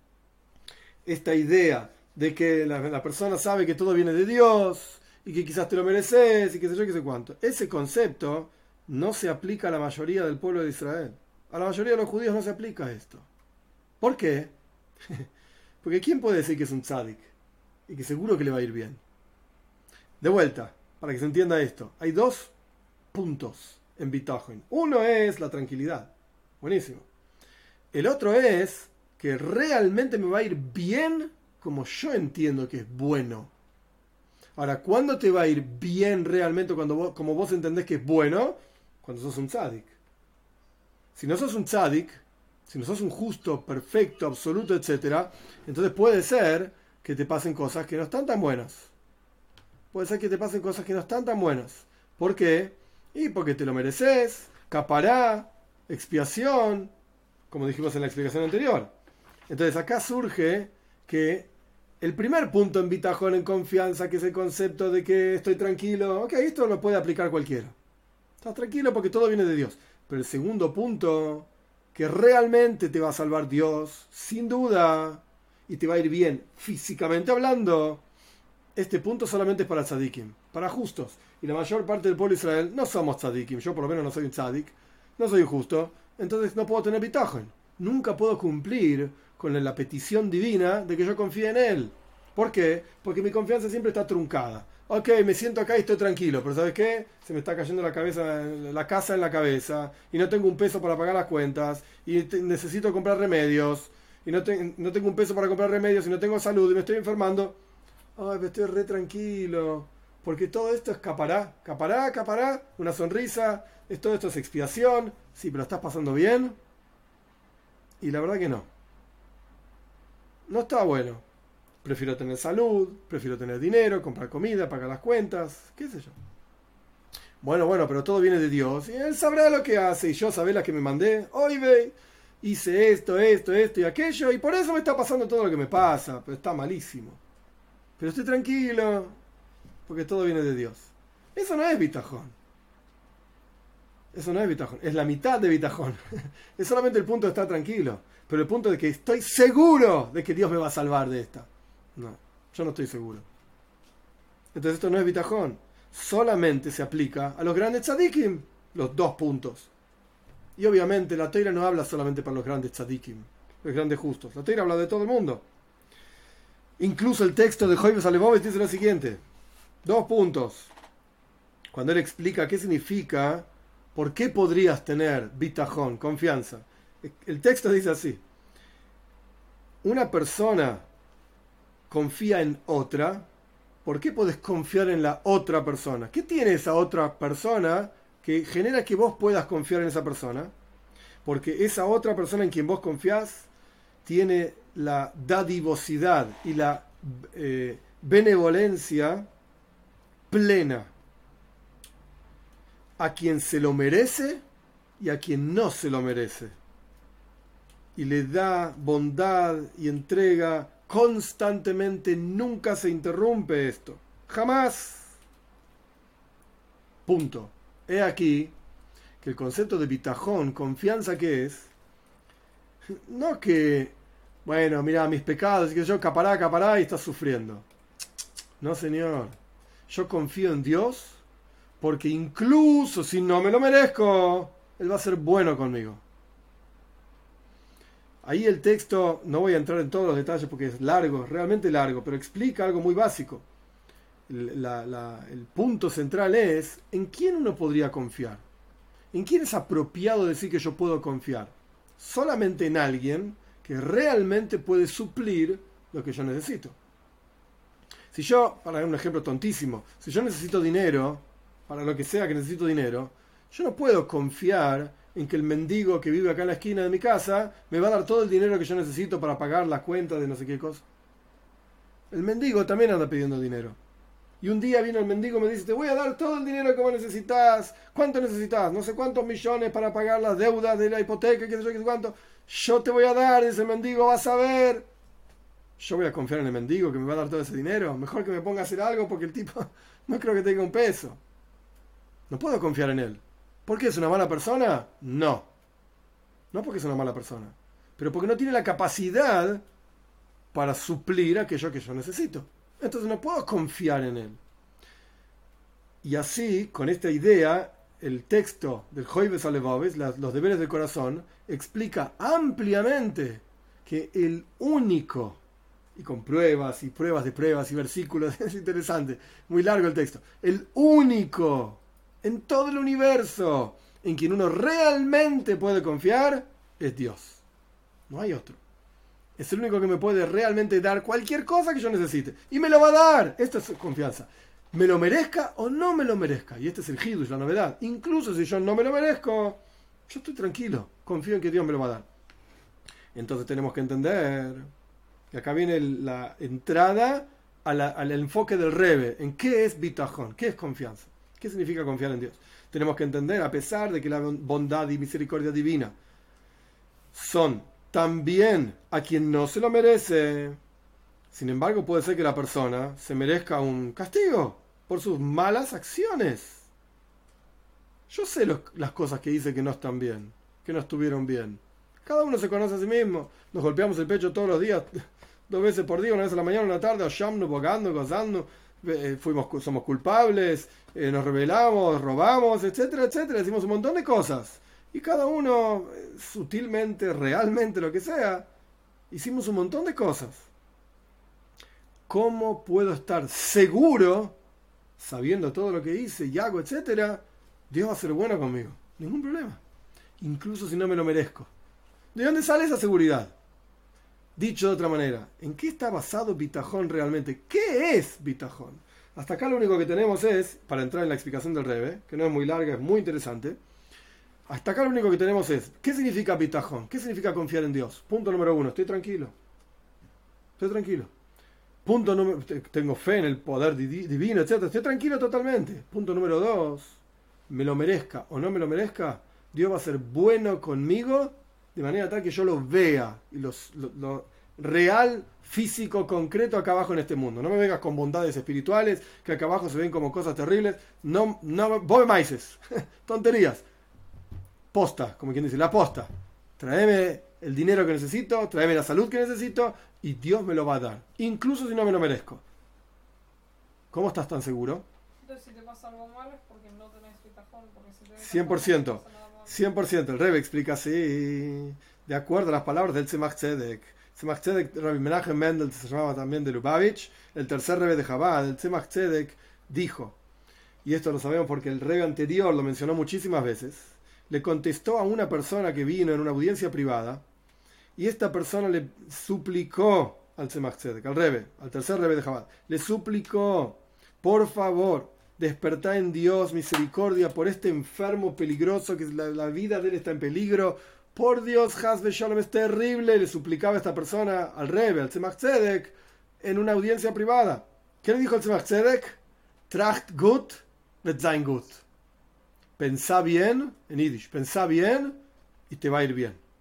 esta idea de que la, la persona sabe que todo viene de Dios y que quizás te lo mereces y qué sé yo, qué sé cuánto. Ese concepto no se aplica a la mayoría del pueblo de Israel. A la mayoría de los judíos no se aplica esto. ¿Por qué? Porque ¿quién puede decir que es un tzadik y que seguro que le va a ir bien? De vuelta, para que se entienda esto, hay dos puntos en bitajón. Uno es la tranquilidad. Buenísimo. El otro es que realmente me va a ir bien como yo entiendo que es bueno. Ahora, ¿cuándo te va a ir bien realmente cuando vos, como vos entendés que es bueno? Cuando sos un tzadik. Si no sos un tzadik, si no sos un justo, perfecto, absoluto, etcétera, entonces puede ser que te pasen cosas que no están tan buenas. Puede ser que te pasen cosas que no están tan buenas. ¿Por qué? Y porque te lo mereces, capará, expiación, como dijimos en la explicación anterior. Entonces acá surge que el primer punto en bitajón, en confianza, que es el concepto de que estoy tranquilo, ok, esto lo puede aplicar cualquiera. Estás tranquilo porque todo viene de Dios. Pero el segundo punto, que realmente te va a salvar Dios, sin duda, y te va a ir bien físicamente hablando, este punto solamente es para tzadikim, para justos. Y la mayor parte del pueblo de Israel no somos tzadikim. Yo por lo menos no soy un tzadik, no soy un justo, entonces no puedo tener bitajón. Nunca puedo cumplir con la petición divina de que yo confíe en Él. ¿Por qué? Porque mi confianza siempre está truncada. Ok, me siento acá y estoy tranquilo, pero ¿sabes qué? Se me está cayendo la cabeza, la casa en la cabeza, y no tengo un peso para pagar las cuentas, y te, necesito comprar remedios, y no, te, no tengo un peso para comprar remedios, y no tengo salud, y me estoy enfermando. Ay, me estoy re tranquilo, porque todo esto es capará, capará, capará, una sonrisa, es, todo esto es expiación. Sí, pero ¿estás pasando bien? Y la verdad que no. No está bueno. Prefiero tener salud, prefiero tener dinero, comprar comida, pagar las cuentas, qué sé yo. Bueno, bueno, pero todo viene de Dios y Él sabrá lo que hace y yo sabré la que me mandé. Hoy ve, hice esto, esto, esto y aquello y por eso me está pasando todo lo que me pasa, pero está malísimo. Pero estoy tranquilo porque todo viene de Dios. Eso no es bitajón. Eso no es bitajón, es la mitad de bitajón. Es solamente el punto de estar tranquilo, pero el punto de que estoy seguro de que Dios me va a salvar de esta. No, yo no estoy seguro. Entonces esto no es bitajón. Solamente se aplica a los grandes tzadikim, los dos puntos. Y obviamente la Teira no habla solamente para los grandes tzadikim, los grandes justos. La Teira habla de todo el mundo. Incluso el texto de Joibes Alevovich dice lo siguiente. Dos puntos. Cuando él explica qué significa, por qué podrías tener bitajón, confianza. El texto dice así. Una persona confía en otra. ¿Por qué podés confiar en la otra persona? ¿Qué tiene esa otra persona que genera que vos puedas confiar en esa persona? Porque esa otra persona en quien vos confiás tiene la dadivosidad y la eh, benevolencia plena a quien se lo merece y a quien no se lo merece. y le da bondad y entrega constantemente, nunca se interrumpe esto, jamás. Punto. He aquí que el concepto de bitajón, confianza, ¿qué es? No que, bueno, mira, mis pecados, y que yo capará, capará y estás sufriendo. No, señor. Yo confío en Dios porque incluso si no me lo merezco, Él va a ser bueno conmigo. Ahí el texto, no voy a entrar en todos los detalles porque es largo, realmente largo, pero explica algo muy básico. La, la, el punto central es, ¿en quién uno podría confiar? ¿En quién es apropiado decir que yo puedo confiar? Solamente en alguien que realmente puede suplir lo que yo necesito. Si yo, para dar un ejemplo tontísimo, si yo necesito dinero, para lo que sea que necesito dinero, yo no puedo confiar en que el mendigo que vive acá en la esquina de mi casa me va a dar todo el dinero que yo necesito para pagar la cuenta de no sé qué cosa. El mendigo también anda pidiendo dinero. Y un día viene el mendigo y me dice, te voy a dar todo el dinero que vos necesitas. ¿Cuánto necesitas? No sé cuántos millones para pagar las deudas de la hipoteca, qué sé yo, qué sé cuánto. Yo te voy a dar, dice el mendigo, vas a ver. Yo voy a confiar en el mendigo que me va a dar todo ese dinero. Mejor que me ponga a hacer algo porque el tipo no creo que tenga un peso. No puedo confiar en él. ¿Por qué? ¿Es una mala persona? No. No porque es una mala persona. Pero porque no tiene la capacidad para suplir aquello que yo necesito. Entonces no puedo confiar en él. Y así, con esta idea, el texto del Joibes Alevaves, los deberes del corazón, explica ampliamente que el único, y con pruebas y pruebas de pruebas y versículos, es interesante, muy largo el texto, el único en todo el universo en quien uno realmente puede confiar es Dios. No hay otro. Es el único que me puede realmente dar cualquier cosa que yo necesite. Y me lo va a dar. Esto es confianza. Me lo merezca o no me lo merezca. Y este es el hidush, la novedad. Incluso si yo no me lo merezco, yo estoy tranquilo. Confío en que Dios me lo va a dar. Entonces tenemos que entender que acá viene la entrada a la, al enfoque del Rebbe. ¿En qué es bitajón? ¿Qué es confianza? ¿Qué significa confiar en Dios? Tenemos que entender, a pesar de que la bondad y misericordia divina son también a quien no se lo merece, sin embargo puede ser que la persona se merezca un castigo por sus malas acciones. Yo sé los, las cosas que hice que no están bien, que no estuvieron bien. Cada uno se conoce a sí mismo. Nos golpeamos el pecho todos los días, dos veces por día, una vez a la mañana, una tarde, oyamno, bogando, gozando, eh, fuimos, somos culpables, eh, nos rebelamos, robamos, etcétera, etcétera. Decimos un montón de cosas. Y cada uno, sutilmente, realmente, lo que sea, hicimos un montón de cosas. ¿Cómo puedo estar seguro, sabiendo todo lo que hice y hago, etcétera, Dios va a ser bueno conmigo? Ningún problema. Incluso si no me lo merezco. ¿De dónde sale esa seguridad? Dicho de otra manera, ¿en qué está basado bitajón realmente? ¿Qué es bitajón? Hasta acá lo único que tenemos es, para entrar en la explicación del Rebbe, que no es muy larga, es muy interesante. Hasta acá lo único que tenemos es, ¿qué significa bitajón? ¿Qué significa confiar en Dios? Punto número uno, estoy tranquilo. Estoy tranquilo. Punto número, tengo fe en el poder divino, etcétera. Estoy tranquilo totalmente. Punto número dos, me lo merezca o no me lo merezca, Dios va a ser bueno conmigo de manera tal que yo lo vea y los, lo, lo real, físico, concreto acá abajo en este mundo. No me vengas con bondades espirituales que acá abajo se ven como cosas terribles. No, no, vos me dices, tonterías. Posta, como quien dice, la posta. Tráeme el dinero que necesito, tráeme la salud que necesito y Dios me lo va a dar, incluso si no me lo merezco. ¿Cómo estás tan seguro? Entonces, si te pasa algo malo es porque no tenés bitajón, porque si tenés cien por ciento. no pasa nada malo. cien por ciento. El Rebbe explica así, de acuerdo a las palabras del Tzemach Tzedek. Tzemach Tzedek, Rabbi Menachem Mendel, se llamaba también de Lubavitch, el tercer Rebbe de Chabad. El Tzemach Tzedek dijo, y esto lo sabemos porque el Rebbe anterior lo mencionó muchísimas veces, le contestó a una persona que vino en una audiencia privada, y esta persona le suplicó al Tzemach Tzedek, al Rebbe, al tercer Rebbe de Chabad, le suplicó, por favor, despertá en Dios misericordia por este enfermo peligroso, que la, la vida de él está en peligro. Por Dios, Haz Shalom, es terrible. Le suplicaba esta persona al Rebbe, al Tzemach Tzedek, en una audiencia privada. ¿Qué le dijo el Tzemach Tzedek? Tracht gut, wird sein gut. Pensá bien, en Yiddish, pensá bien y te va a ir bien.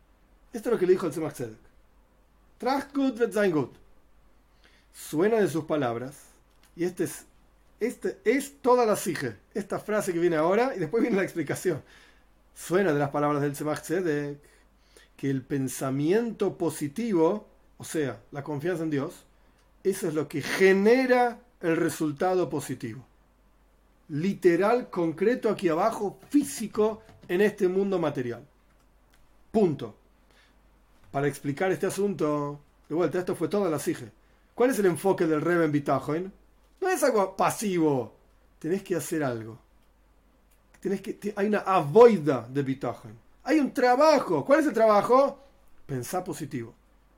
Esto es lo que le dijo el Tzemach Tzedek. Tracht gut wird sein gut. Suena de sus palabras, y este es, este es toda la sige, esta frase que viene ahora, y después viene la explicación. Suena de las palabras del Tzemach Tzedek que el pensamiento positivo, o sea, la confianza en Dios, eso es lo que genera el resultado positivo. Literal, concreto, aquí abajo, físico, en este mundo material. Punto. Para explicar este asunto, de vuelta, esto fue toda la sige. ¿Cuál es el enfoque del Rebbe en Bitajoin? No es algo pasivo. Tenés que hacer algo. Tenés que, hay una avoida de Bitajoin. Hay un trabajo. ¿Cuál es el trabajo? Pensar positivo.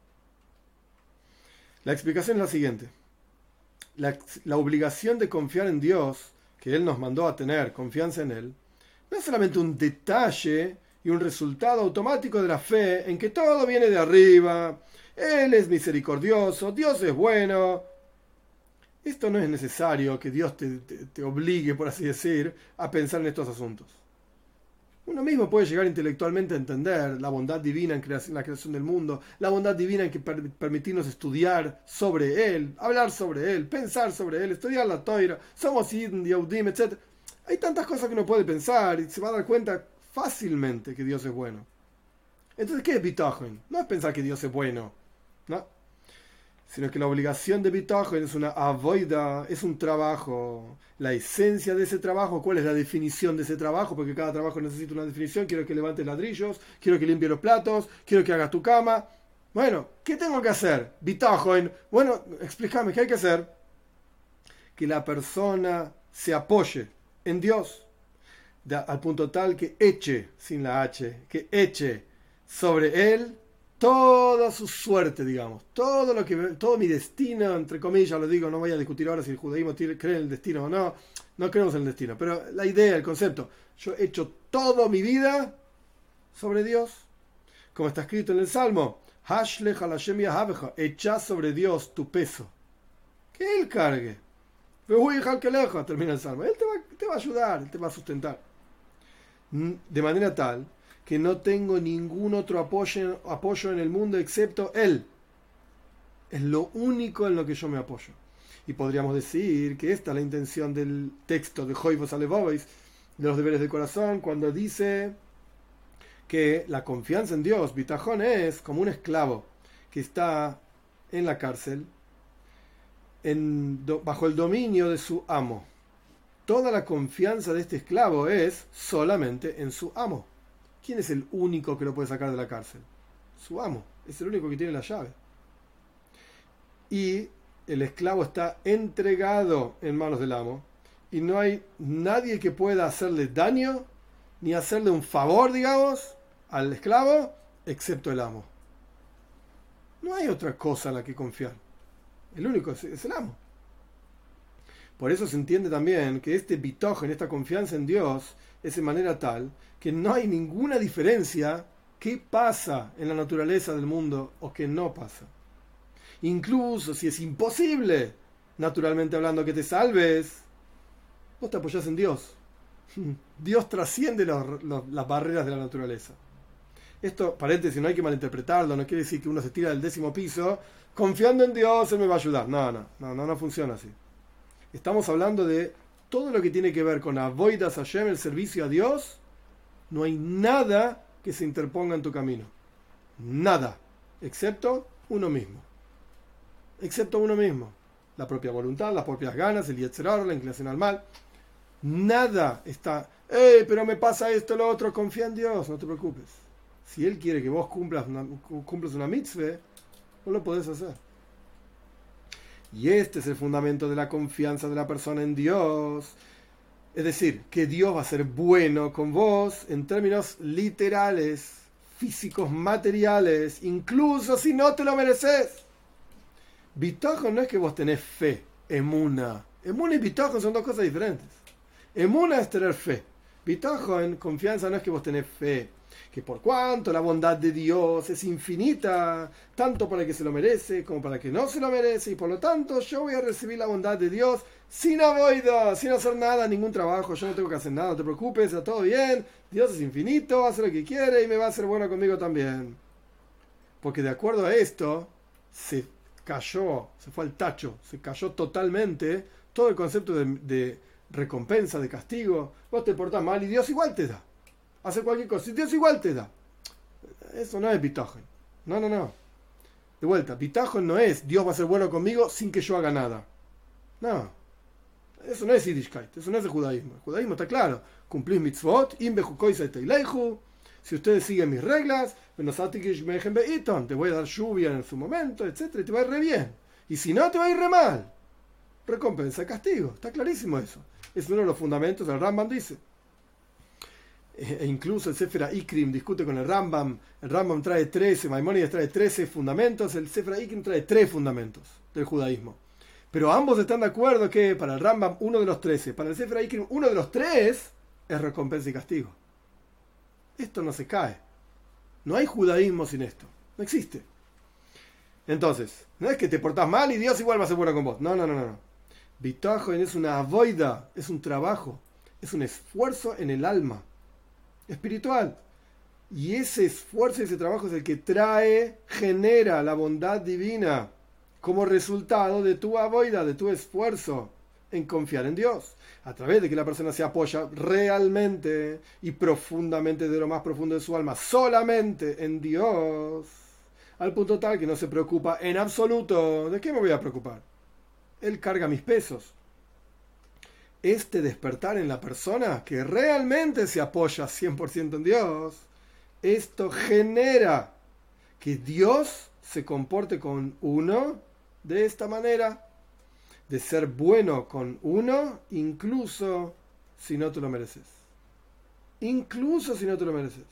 La explicación es la siguiente. La, la obligación de confiar en Dios, que Él nos mandó a tener confianza en Él, no es solamente un detalle y un resultado automático de la fe en que todo viene de arriba, Él es misericordioso, Dios es bueno. Esto no es necesario que Dios te, te, te obligue, por así decir, a pensar en estos asuntos. Uno mismo puede llegar intelectualmente a entender la bondad divina en, creación, en la creación del mundo, la bondad divina en que per, permitirnos estudiar sobre Él, hablar sobre Él, pensar sobre Él, estudiar la Toira, somos Yidden, Yehudim, etcétera. Hay tantas cosas que uno puede pensar y se va a dar cuenta fácilmente que Dios es bueno. Entonces, ¿qué es Bitajoin? No es pensar que Dios es bueno, ¿no? Sino que la obligación de Bitajoin es una avoida, es un trabajo. La esencia de ese trabajo, ¿cuál es la definición de ese trabajo? Porque cada trabajo necesita una definición. Quiero que levantes ladrillos, quiero que limpie los platos, quiero que hagas tu cama. Bueno, ¿qué tengo que hacer? Bitajoin. Bueno, explícame, ¿qué hay que hacer? Que la persona se apoye en Dios, de, al punto tal que eche, sin la H, que eche sobre Él toda su suerte, digamos, todo lo que, todo mi destino, entre comillas, lo digo, no voy a discutir ahora si el judaísmo cree en el destino o no, no creemos en el destino, pero la idea, el concepto, yo he hecho toda mi vida sobre Dios, como está escrito en el Salmo, Hashlech al Hashem yahavecha, echa sobre Dios tu peso, que Él cargue, termina el Salmo, Él te va, te va a ayudar, Él te va a sustentar, de manera tal que no tengo ningún otro apoyo, apoyo en el mundo excepto Él. Es lo único en lo que yo me apoyo. Y podríamos decir que esta es la intención del texto de Joivos Alevois, de los deberes del corazón, cuando dice que la confianza en Dios, Bitajón, es como un esclavo que está en la cárcel en, do, bajo el dominio de su amo. Toda la confianza de este esclavo es solamente en su amo. ¿Quién es el único que lo puede sacar de la cárcel? Su amo. Es el único que tiene la llave. Y el esclavo está entregado en manos del amo. Y no hay nadie que pueda hacerle daño, ni hacerle un favor, digamos, al esclavo, excepto el amo. No hay otra cosa en la que confiar. El único es, es el amo. Por eso se entiende también que este bitojen, esta confianza en Dios, es de manera tal que no hay ninguna diferencia qué pasa en la naturaleza del mundo o qué no pasa. Incluso si es imposible, naturalmente hablando, que te salves, vos te apoyás en Dios. Dios trasciende los, los, las barreras de la naturaleza. Esto, paréntesis, no hay que malinterpretarlo, no quiere decir que uno se tira del décimo piso, confiando en Dios, Él me va a ayudar. No, no, no, no, no funciona así. Estamos hablando de todo lo que tiene que ver con Avodas Hashem, el servicio a Dios. No hay nada que se interponga en tu camino. Nada. Excepto uno mismo. Excepto uno mismo. La propia voluntad, las propias ganas, el yetzer hara, la inclinación al mal. Nada está... ¡Eh, pero me pasa esto, lo otro! Confía en Dios, no te preocupes. Si Él quiere que vos cumplas una, cumplas una mitzvah, no lo podés hacer. Y este es el fundamento de la confianza de la persona en Dios. Es decir, que Dios va a ser bueno con vos en términos literales, físicos, materiales, incluso si no te lo mereces. Bitajon no es que vos tenés fe, emuna. Emuna y bitajon son dos cosas diferentes. Emuna es tener fe. Bitajon, confianza, no es que vos tenés fe, que por cuanto la bondad de Dios es infinita, tanto para el que se lo merece como para el que no se lo merece, y por lo tanto yo voy a recibir la bondad de Dios sin avoida, sin hacer nada, ningún trabajo, yo no tengo que hacer nada, no te preocupes, está todo bien, Dios es infinito, hace lo que quiere y me va a hacer bueno conmigo también. Porque de acuerdo a esto, se cayó, se fue al tacho, se cayó totalmente todo el concepto de, de recompensa, de castigo. Vos te portás mal y Dios igual te da. Hace cualquier cosa y Dios igual te da. Eso no es bitajon. No, no, no. De vuelta, bitajon no es Dios va a ser bueno conmigo sin que yo haga nada. No. Eso no es Yiddishkeit, eso no es el judaísmo. El judaísmo está claro. Cumplís mitzvot, im bejukoisa teileihu. Si ustedes siguen mis reglas, te voy a dar lluvia en su momento, etcétera, y te va a ir re bien. Y si no, te va a ir re mal. Recompensa, castigo. Está clarísimo eso. Es uno de los fundamentos, el Rambam dice. E incluso el Sefer Ikrim discute con el Rambam. El Rambam trae trece, Maimónides trae trece fundamentos. El Sefer Ikrim trae tres fundamentos del judaísmo. Pero ambos están de acuerdo que para el Rambam uno de los trece, para el Sefer Ikrim uno de los tres es recompensa y castigo. Esto no se cae. No hay judaísmo sin esto. No existe. Entonces, no es que te portás mal y Dios igual va a ser bueno con vos. No, no, no, no. Bitajon es una avoida, es un trabajo, es un esfuerzo en el alma espiritual. Y ese esfuerzo y ese trabajo es el que trae, genera la bondad divina como resultado de tu avoida, de tu esfuerzo en confiar en Dios, a través de que la persona se apoya realmente y profundamente, de lo más profundo de su alma, solamente en Dios, al punto tal que no se preocupa en absoluto. ¿De qué me voy a preocupar? Él carga mis pesos. Este despertar en la persona que realmente se apoya cien por ciento en Dios, esto genera que Dios se comporte con uno de esta manera, de ser bueno con uno, incluso si no te lo mereces. Incluso si no te lo mereces.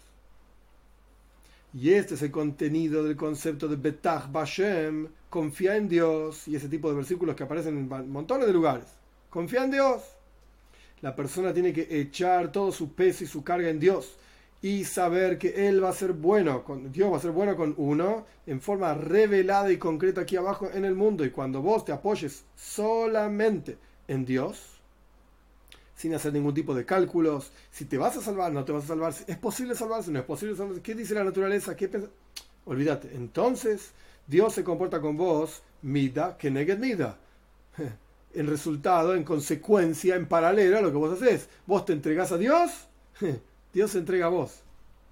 Y este es el contenido del concepto de Betach Bashem, confía en Dios, y ese tipo de versículos que aparecen en montones de lugares. Confía en Dios. La persona tiene que echar todo su peso y su carga en Dios y saber que Él va a ser bueno, con, Dios va a ser bueno con uno en forma revelada y concreta aquí abajo en el mundo. Y cuando vos te apoyes solamente en Dios, sin hacer ningún tipo de cálculos, si te vas a salvar, no te vas a salvar, es posible salvarse, no es posible salvarse, ¿qué dice la naturaleza? ¿Qué pens- Olvídate. Entonces Dios se comporta con vos mida que neged mida, en resultado, en consecuencia, en paralelo a lo que vos haces. Vos te entregás a Dios, Dios se entrega a vos.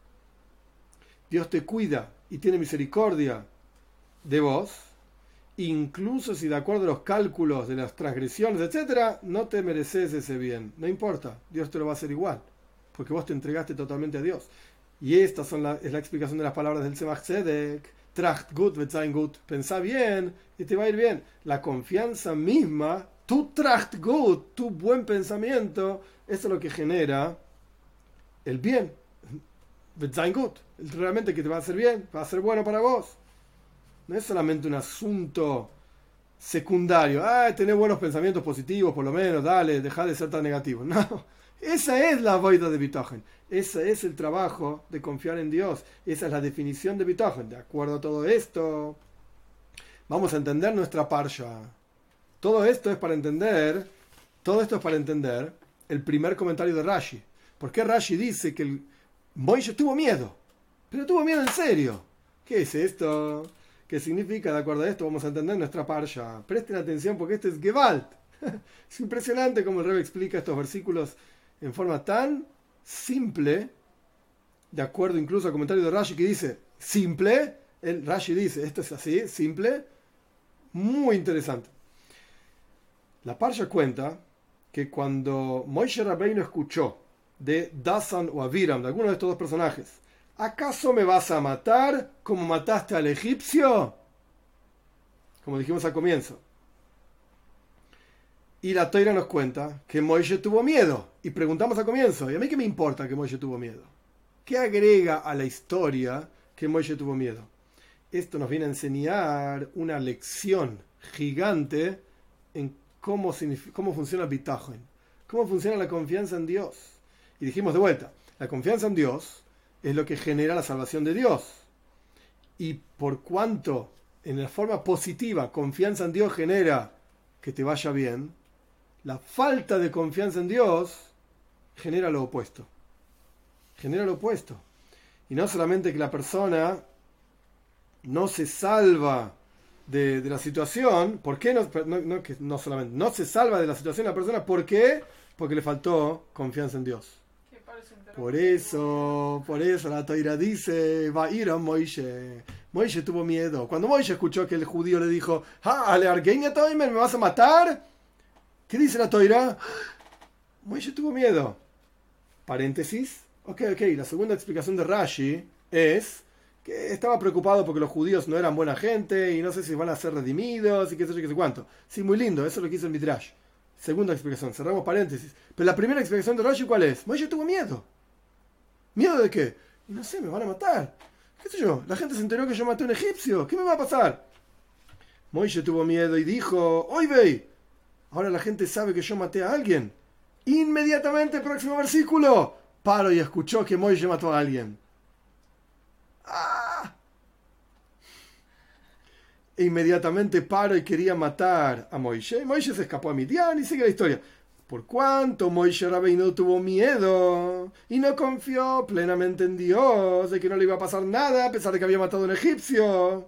Dios te cuida y tiene misericordia de vos, incluso si de acuerdo a los cálculos de las transgresiones, etcétera, no te mereces ese bien. No importa, Dios te lo va a hacer igual, porque vos te entregaste totalmente a Dios. Y esta son la, es la explicación de las palabras del Tzemach Tzedek. Tracht gut wird sein gut. Pensá bien y te va a ir bien. La confianza misma, tu tracht gut, tu buen pensamiento, eso es lo que genera el bien. Wird sein gut. Realmente que te va a hacer bien, va a ser bueno para vos. No es solamente un asunto secundario. Ah, tener buenos pensamientos positivos, por lo menos, dale, deja de ser tan negativo. No, esa es la voida de bitajon. Ese es el trabajo de confiar en Dios. Esa es la definición de bitajon. De acuerdo a todo esto, vamos a entender nuestra parsha. Todo esto es para entender, todo esto es para entender el primer comentario de Rashi. ¿Por qué Rashi dice que el Moisés tuvo miedo? Pero tuvo miedo en serio. ¿Qué es esto? ¿Qué significa? De acuerdo a esto vamos a entender nuestra parsha. Presten atención porque este es Gewalt. Es impresionante cómo el Rebbe explica estos versículos en forma tan simple, de acuerdo incluso al comentario de Rashi que dice simple. El Rashi dice, esto es así, simple, muy interesante. La parsha cuenta que cuando Moisés Rabbeinu escuchó de Dasan o Aviram, de alguno de estos dos personajes, ¿acaso me vas a matar como mataste al egipcio? Como dijimos al comienzo. Y la Toira nos cuenta que Moisés tuvo miedo. Y preguntamos al comienzo, ¿y a mí qué me importa que Moisés tuvo miedo? ¿Qué agrega a la historia que Moisés tuvo miedo? Esto nos viene a enseñar una lección gigante en cómo, cómo funciona el bitajon, cómo funciona la confianza en Dios. Y dijimos de vuelta, la confianza en Dios es lo que genera la salvación de Dios. Y por cuanto en la forma positiva confianza en Dios genera que te vaya bien, la falta de confianza en Dios genera lo opuesto. Genera lo opuesto. Y no solamente que la persona no se salva de, de la situación. ¿Por qué no, no, no, que no solamente no se salva de la situación la persona? ¿Por qué? Porque le faltó confianza en Dios. Por eso, por eso la Toira dice, va a ir a Moishe. Moishe tuvo miedo. Cuando Moishe escuchó que el judío le dijo, ah, ale Argeña Toimer, ¿me vas a matar? ¿Qué dice la Toira? Moishe tuvo miedo. Paréntesis. Ok, ok. La segunda explicación de Rashi es que estaba preocupado porque los judíos no eran buena gente y no sé si van a ser redimidos y qué sé yo, qué sé cuánto. Sí, muy lindo. Eso es lo que hizo el Midrash. Segunda explicación. Cerramos paréntesis. Pero la primera explicación de Rashi, ¿cuál es? Moishe tuvo miedo. ¿Miedo de qué? Y no sé, me van a matar. ¿Qué sé yo? La gente se enteró que yo maté a un egipcio. ¿Qué me va a pasar? Moishe tuvo miedo y dijo, ¡Oy vey! Ahora la gente sabe que yo maté a alguien. Inmediatamente, próximo versículo, paró y escuchó que Moishe mató a alguien. ¡Ah! E inmediatamente paró y quería matar a Moishe. Moishe se escapó a Midian y sigue la historia. Por cuanto Moishe Rabbeinu tuvo miedo y no confió plenamente en Dios, de que no le iba a pasar nada a pesar de que había matado a un egipcio.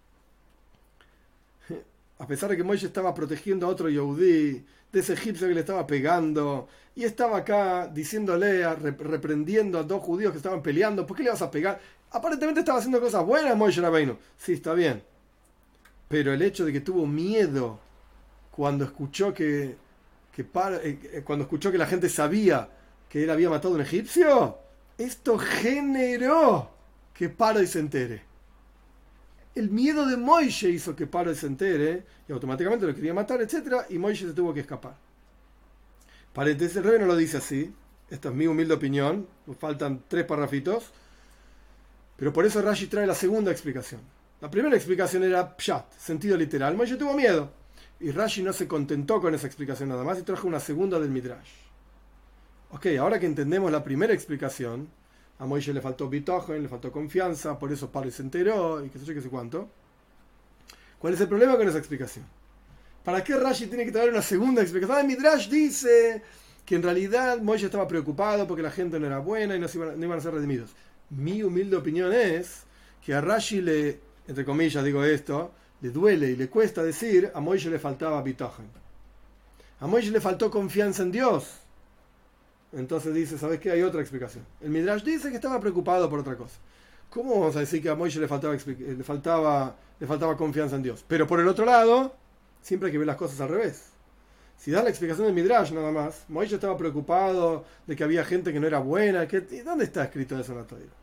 A pesar de que Moishe estaba protegiendo a otro Yehudí de ese egipcio que le estaba pegando, y estaba acá diciéndole, reprendiendo a dos judíos que estaban peleando, ¿por qué le vas a pegar? Aparentemente estaba haciendo cosas buenas Moishe Rabbeinu. Sí, está bien. Pero el hecho de que tuvo miedo cuando escuchó que, que para, eh, cuando escuchó que la gente sabía que él había matado a un egipcio, esto generó que Paro y se entere. El miedo de Moishe hizo que Paro se entere y automáticamente lo quería matar, etcétera, y Moishe se tuvo que escapar. Paréntesis, el rey no lo dice así. Esta es mi humilde opinión. Nos faltan tres parrafitos. Pero por eso Rashi trae la segunda explicación. La primera explicación era pshat, sentido literal. Moishe tuvo miedo. Y Rashi no se contentó con esa explicación nada más y trajo una segunda del Midrash. Ok, ahora que entendemos la primera explicación, a Moishe le faltó bitojen, le faltó confianza, por eso Paro se enteró y qué sé yo, qué sé cuánto. ¿Cuál es el problema con esa explicación? ¿Para qué Rashi tiene que traer una segunda explicación? El Midrash dice que en realidad Moishe estaba preocupado porque la gente no era buena y no, se iban, no iban a ser redimidos. Mi humilde opinión es que a Rashi le, entre comillas digo esto, le duele y le cuesta decir a Moishe le faltaba bitojen. A Moishe le faltó confianza en Dios. Entonces dice, ¿sabes qué? Hay otra explicación. El Midrash dice que estaba preocupado por otra cosa. ¿Cómo vamos a decir que a Moishe le faltaba, le faltaba, le faltaba confianza en Dios? Pero por el otro lado, siempre hay que ver las cosas al revés. Si da la explicación del Midrash nada más, Moishe estaba preocupado de que había gente que no era buena. Que, ¿dónde está escrito eso en la Torá?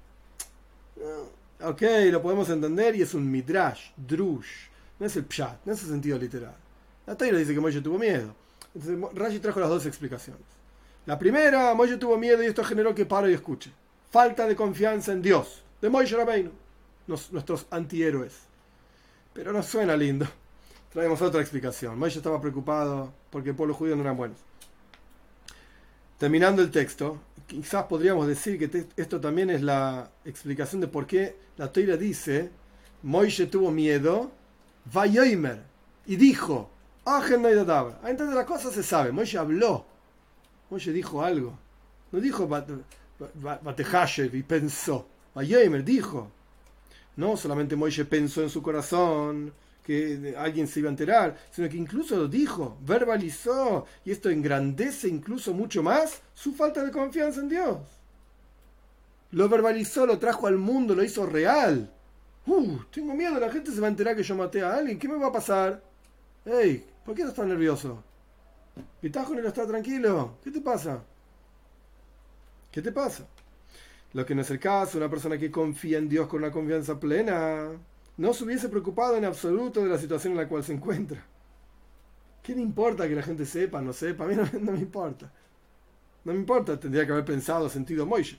No. Ok, lo podemos entender y es un Midrash, Drush. No es el Pshat, no es el sentido literal. La Torá dice que Moishe tuvo miedo. Entonces Rashi trajo las dos explicaciones. La primera, Moishe tuvo miedo y esto generó que pare y escuche. Falta de confianza en Dios, de Moishe Rabbeinu, Nos, nuestros antihéroes. Pero no suena lindo. Traemos otra explicación. Moishe estaba preocupado porque el pueblo judío no eran buenos. Terminando el texto, quizás podríamos decir que te, esto también es la explicación de por qué la Torá dice Moishe tuvo miedo, vayomer, y dijo, ah, entonces la cosa se sabe, Moishe habló. Moishe dijo algo. No dijo Batehashev y pensó. Vayomer dijo. No solamente Moishe pensó en su corazón que alguien se iba a enterar, sino que incluso lo dijo, verbalizó, y esto engrandece incluso mucho más su falta de confianza en Dios. Lo verbalizó, lo trajo al mundo, lo hizo real. Uh, tengo miedo, la gente se va a enterar que yo maté a alguien. ¿Qué me va a pasar? Hey, ¿por qué no estás nervioso? Pitágoras no está tranquilo. ¿Qué te pasa? ¿Qué te pasa? Lo que no es el caso, una persona que confía en Dios con una confianza plena, no se hubiese preocupado en absoluto de la situación en la cual se encuentra. ¿Qué le importa que la gente sepa, no sepa? A mí no, no me importa. No me importa, tendría que haber pensado, sentido Moishe.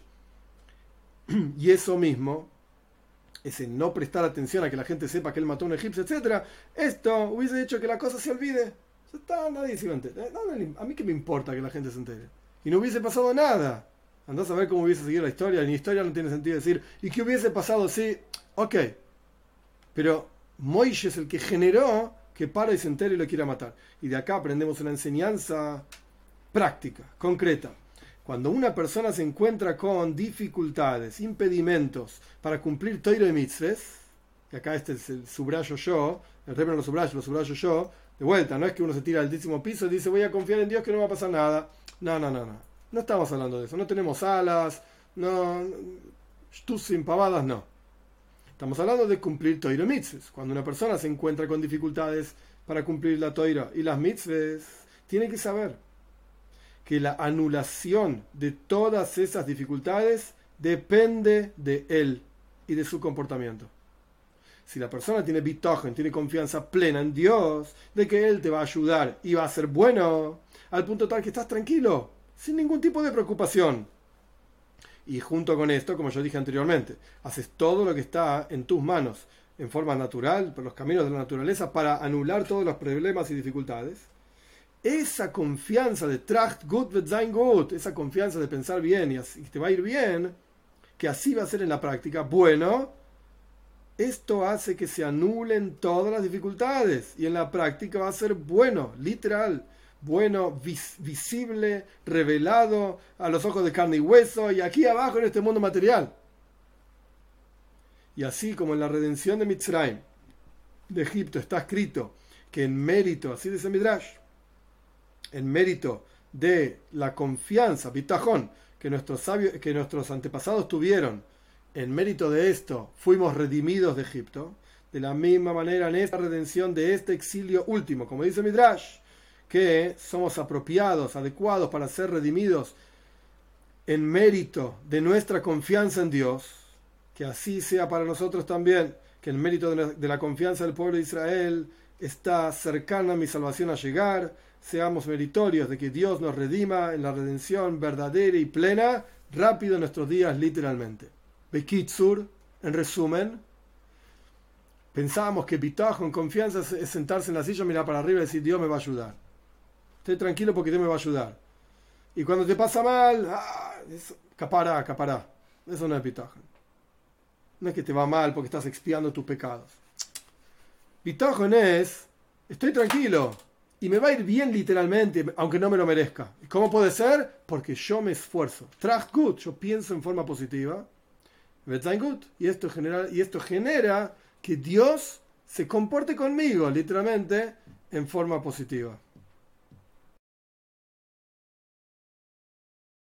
Y eso mismo, ese no prestar atención a que la gente sepa que él mató a un egipcio, etcétera, esto hubiese hecho que la cosa se olvide. Está, nadie se iba a enterar. A mí qué me importa que la gente se entere. Y no hubiese pasado nada. Andás a ver cómo hubiese seguido la historia. En la historia no tiene sentido decir, ¿y qué hubiese pasado si? Ok. Pero Moishe es el que generó que Paro y se entere y lo quiera matar. Y de acá aprendemos una enseñanza práctica, concreta. Cuando una persona se encuentra con dificultades, impedimentos para cumplir Torah y mitzvahs, que acá este es el subrayo yo, el Rebbe no lo subrayo, lo subrayo yo, de vuelta, no es que uno se tira al décimo piso y dice voy a confiar en Dios que no va a pasar nada. No, no, no, no. No estamos hablando de eso. No tenemos alas, no, tus sin pavadas, no. Estamos hablando de cumplir Toira mitzvahs. Cuando una persona se encuentra con dificultades para cumplir la Toira y las mitzvahs, tiene que saber que la anulación de todas esas dificultades depende de él y de su comportamiento. Si la persona tiene bitochen, tiene confianza plena en Dios, de que Él te va a ayudar y va a ser bueno, al punto tal que estás tranquilo, sin ningún tipo de preocupación. Y junto con esto, como yo dije anteriormente, haces todo lo que está en tus manos, en forma natural, por los caminos de la naturaleza, para anular todos los problemas y dificultades. Esa confianza de Tracht gut wird sein gut, esa confianza de pensar bien y, así, te va a ir bien, que así va a ser en la práctica, bueno, esto hace que se anulen todas las dificultades y en la práctica va a ser bueno, literal, bueno, vis- visible, revelado a los ojos de carne y hueso y aquí abajo en este mundo material. Y así como en la redención de Mitzrayim, de Egipto, está escrito que en mérito, así dice Midrash, en mérito de la confianza, bitajón, que nuestros sabios, que nuestros antepasados tuvieron, en mérito de esto fuimos redimidos de Egipto. De la misma manera en esta redención de este exilio último, como dice Midrash, que somos apropiados, adecuados para ser redimidos en mérito de nuestra confianza en Dios, que así sea para nosotros también, que el mérito de la, de la confianza del pueblo de Israel está cercana a mi salvación a llegar, seamos meritorios de que Dios nos redima en la redención verdadera y plena, rápido en nuestros días literalmente. Bekitsur, en resumen, pensábamos que bitajón, confianza, es sentarse en la silla, mirar para arriba y decir Dios me va a ayudar. Estoy tranquilo porque Dios me va a ayudar. Y cuando te pasa mal, ah, eso, capará, capará. Eso no es bitajón. No es que te va mal porque estás expiando tus pecados. Bitajón es, estoy tranquilo y me va a ir bien literalmente, aunque no me lo merezca. ¿Cómo puede ser? Porque yo me esfuerzo. Tracht gut, yo pienso en forma positiva. Y esto genera, y esto genera que Dios se comporte conmigo, literalmente, en forma positiva.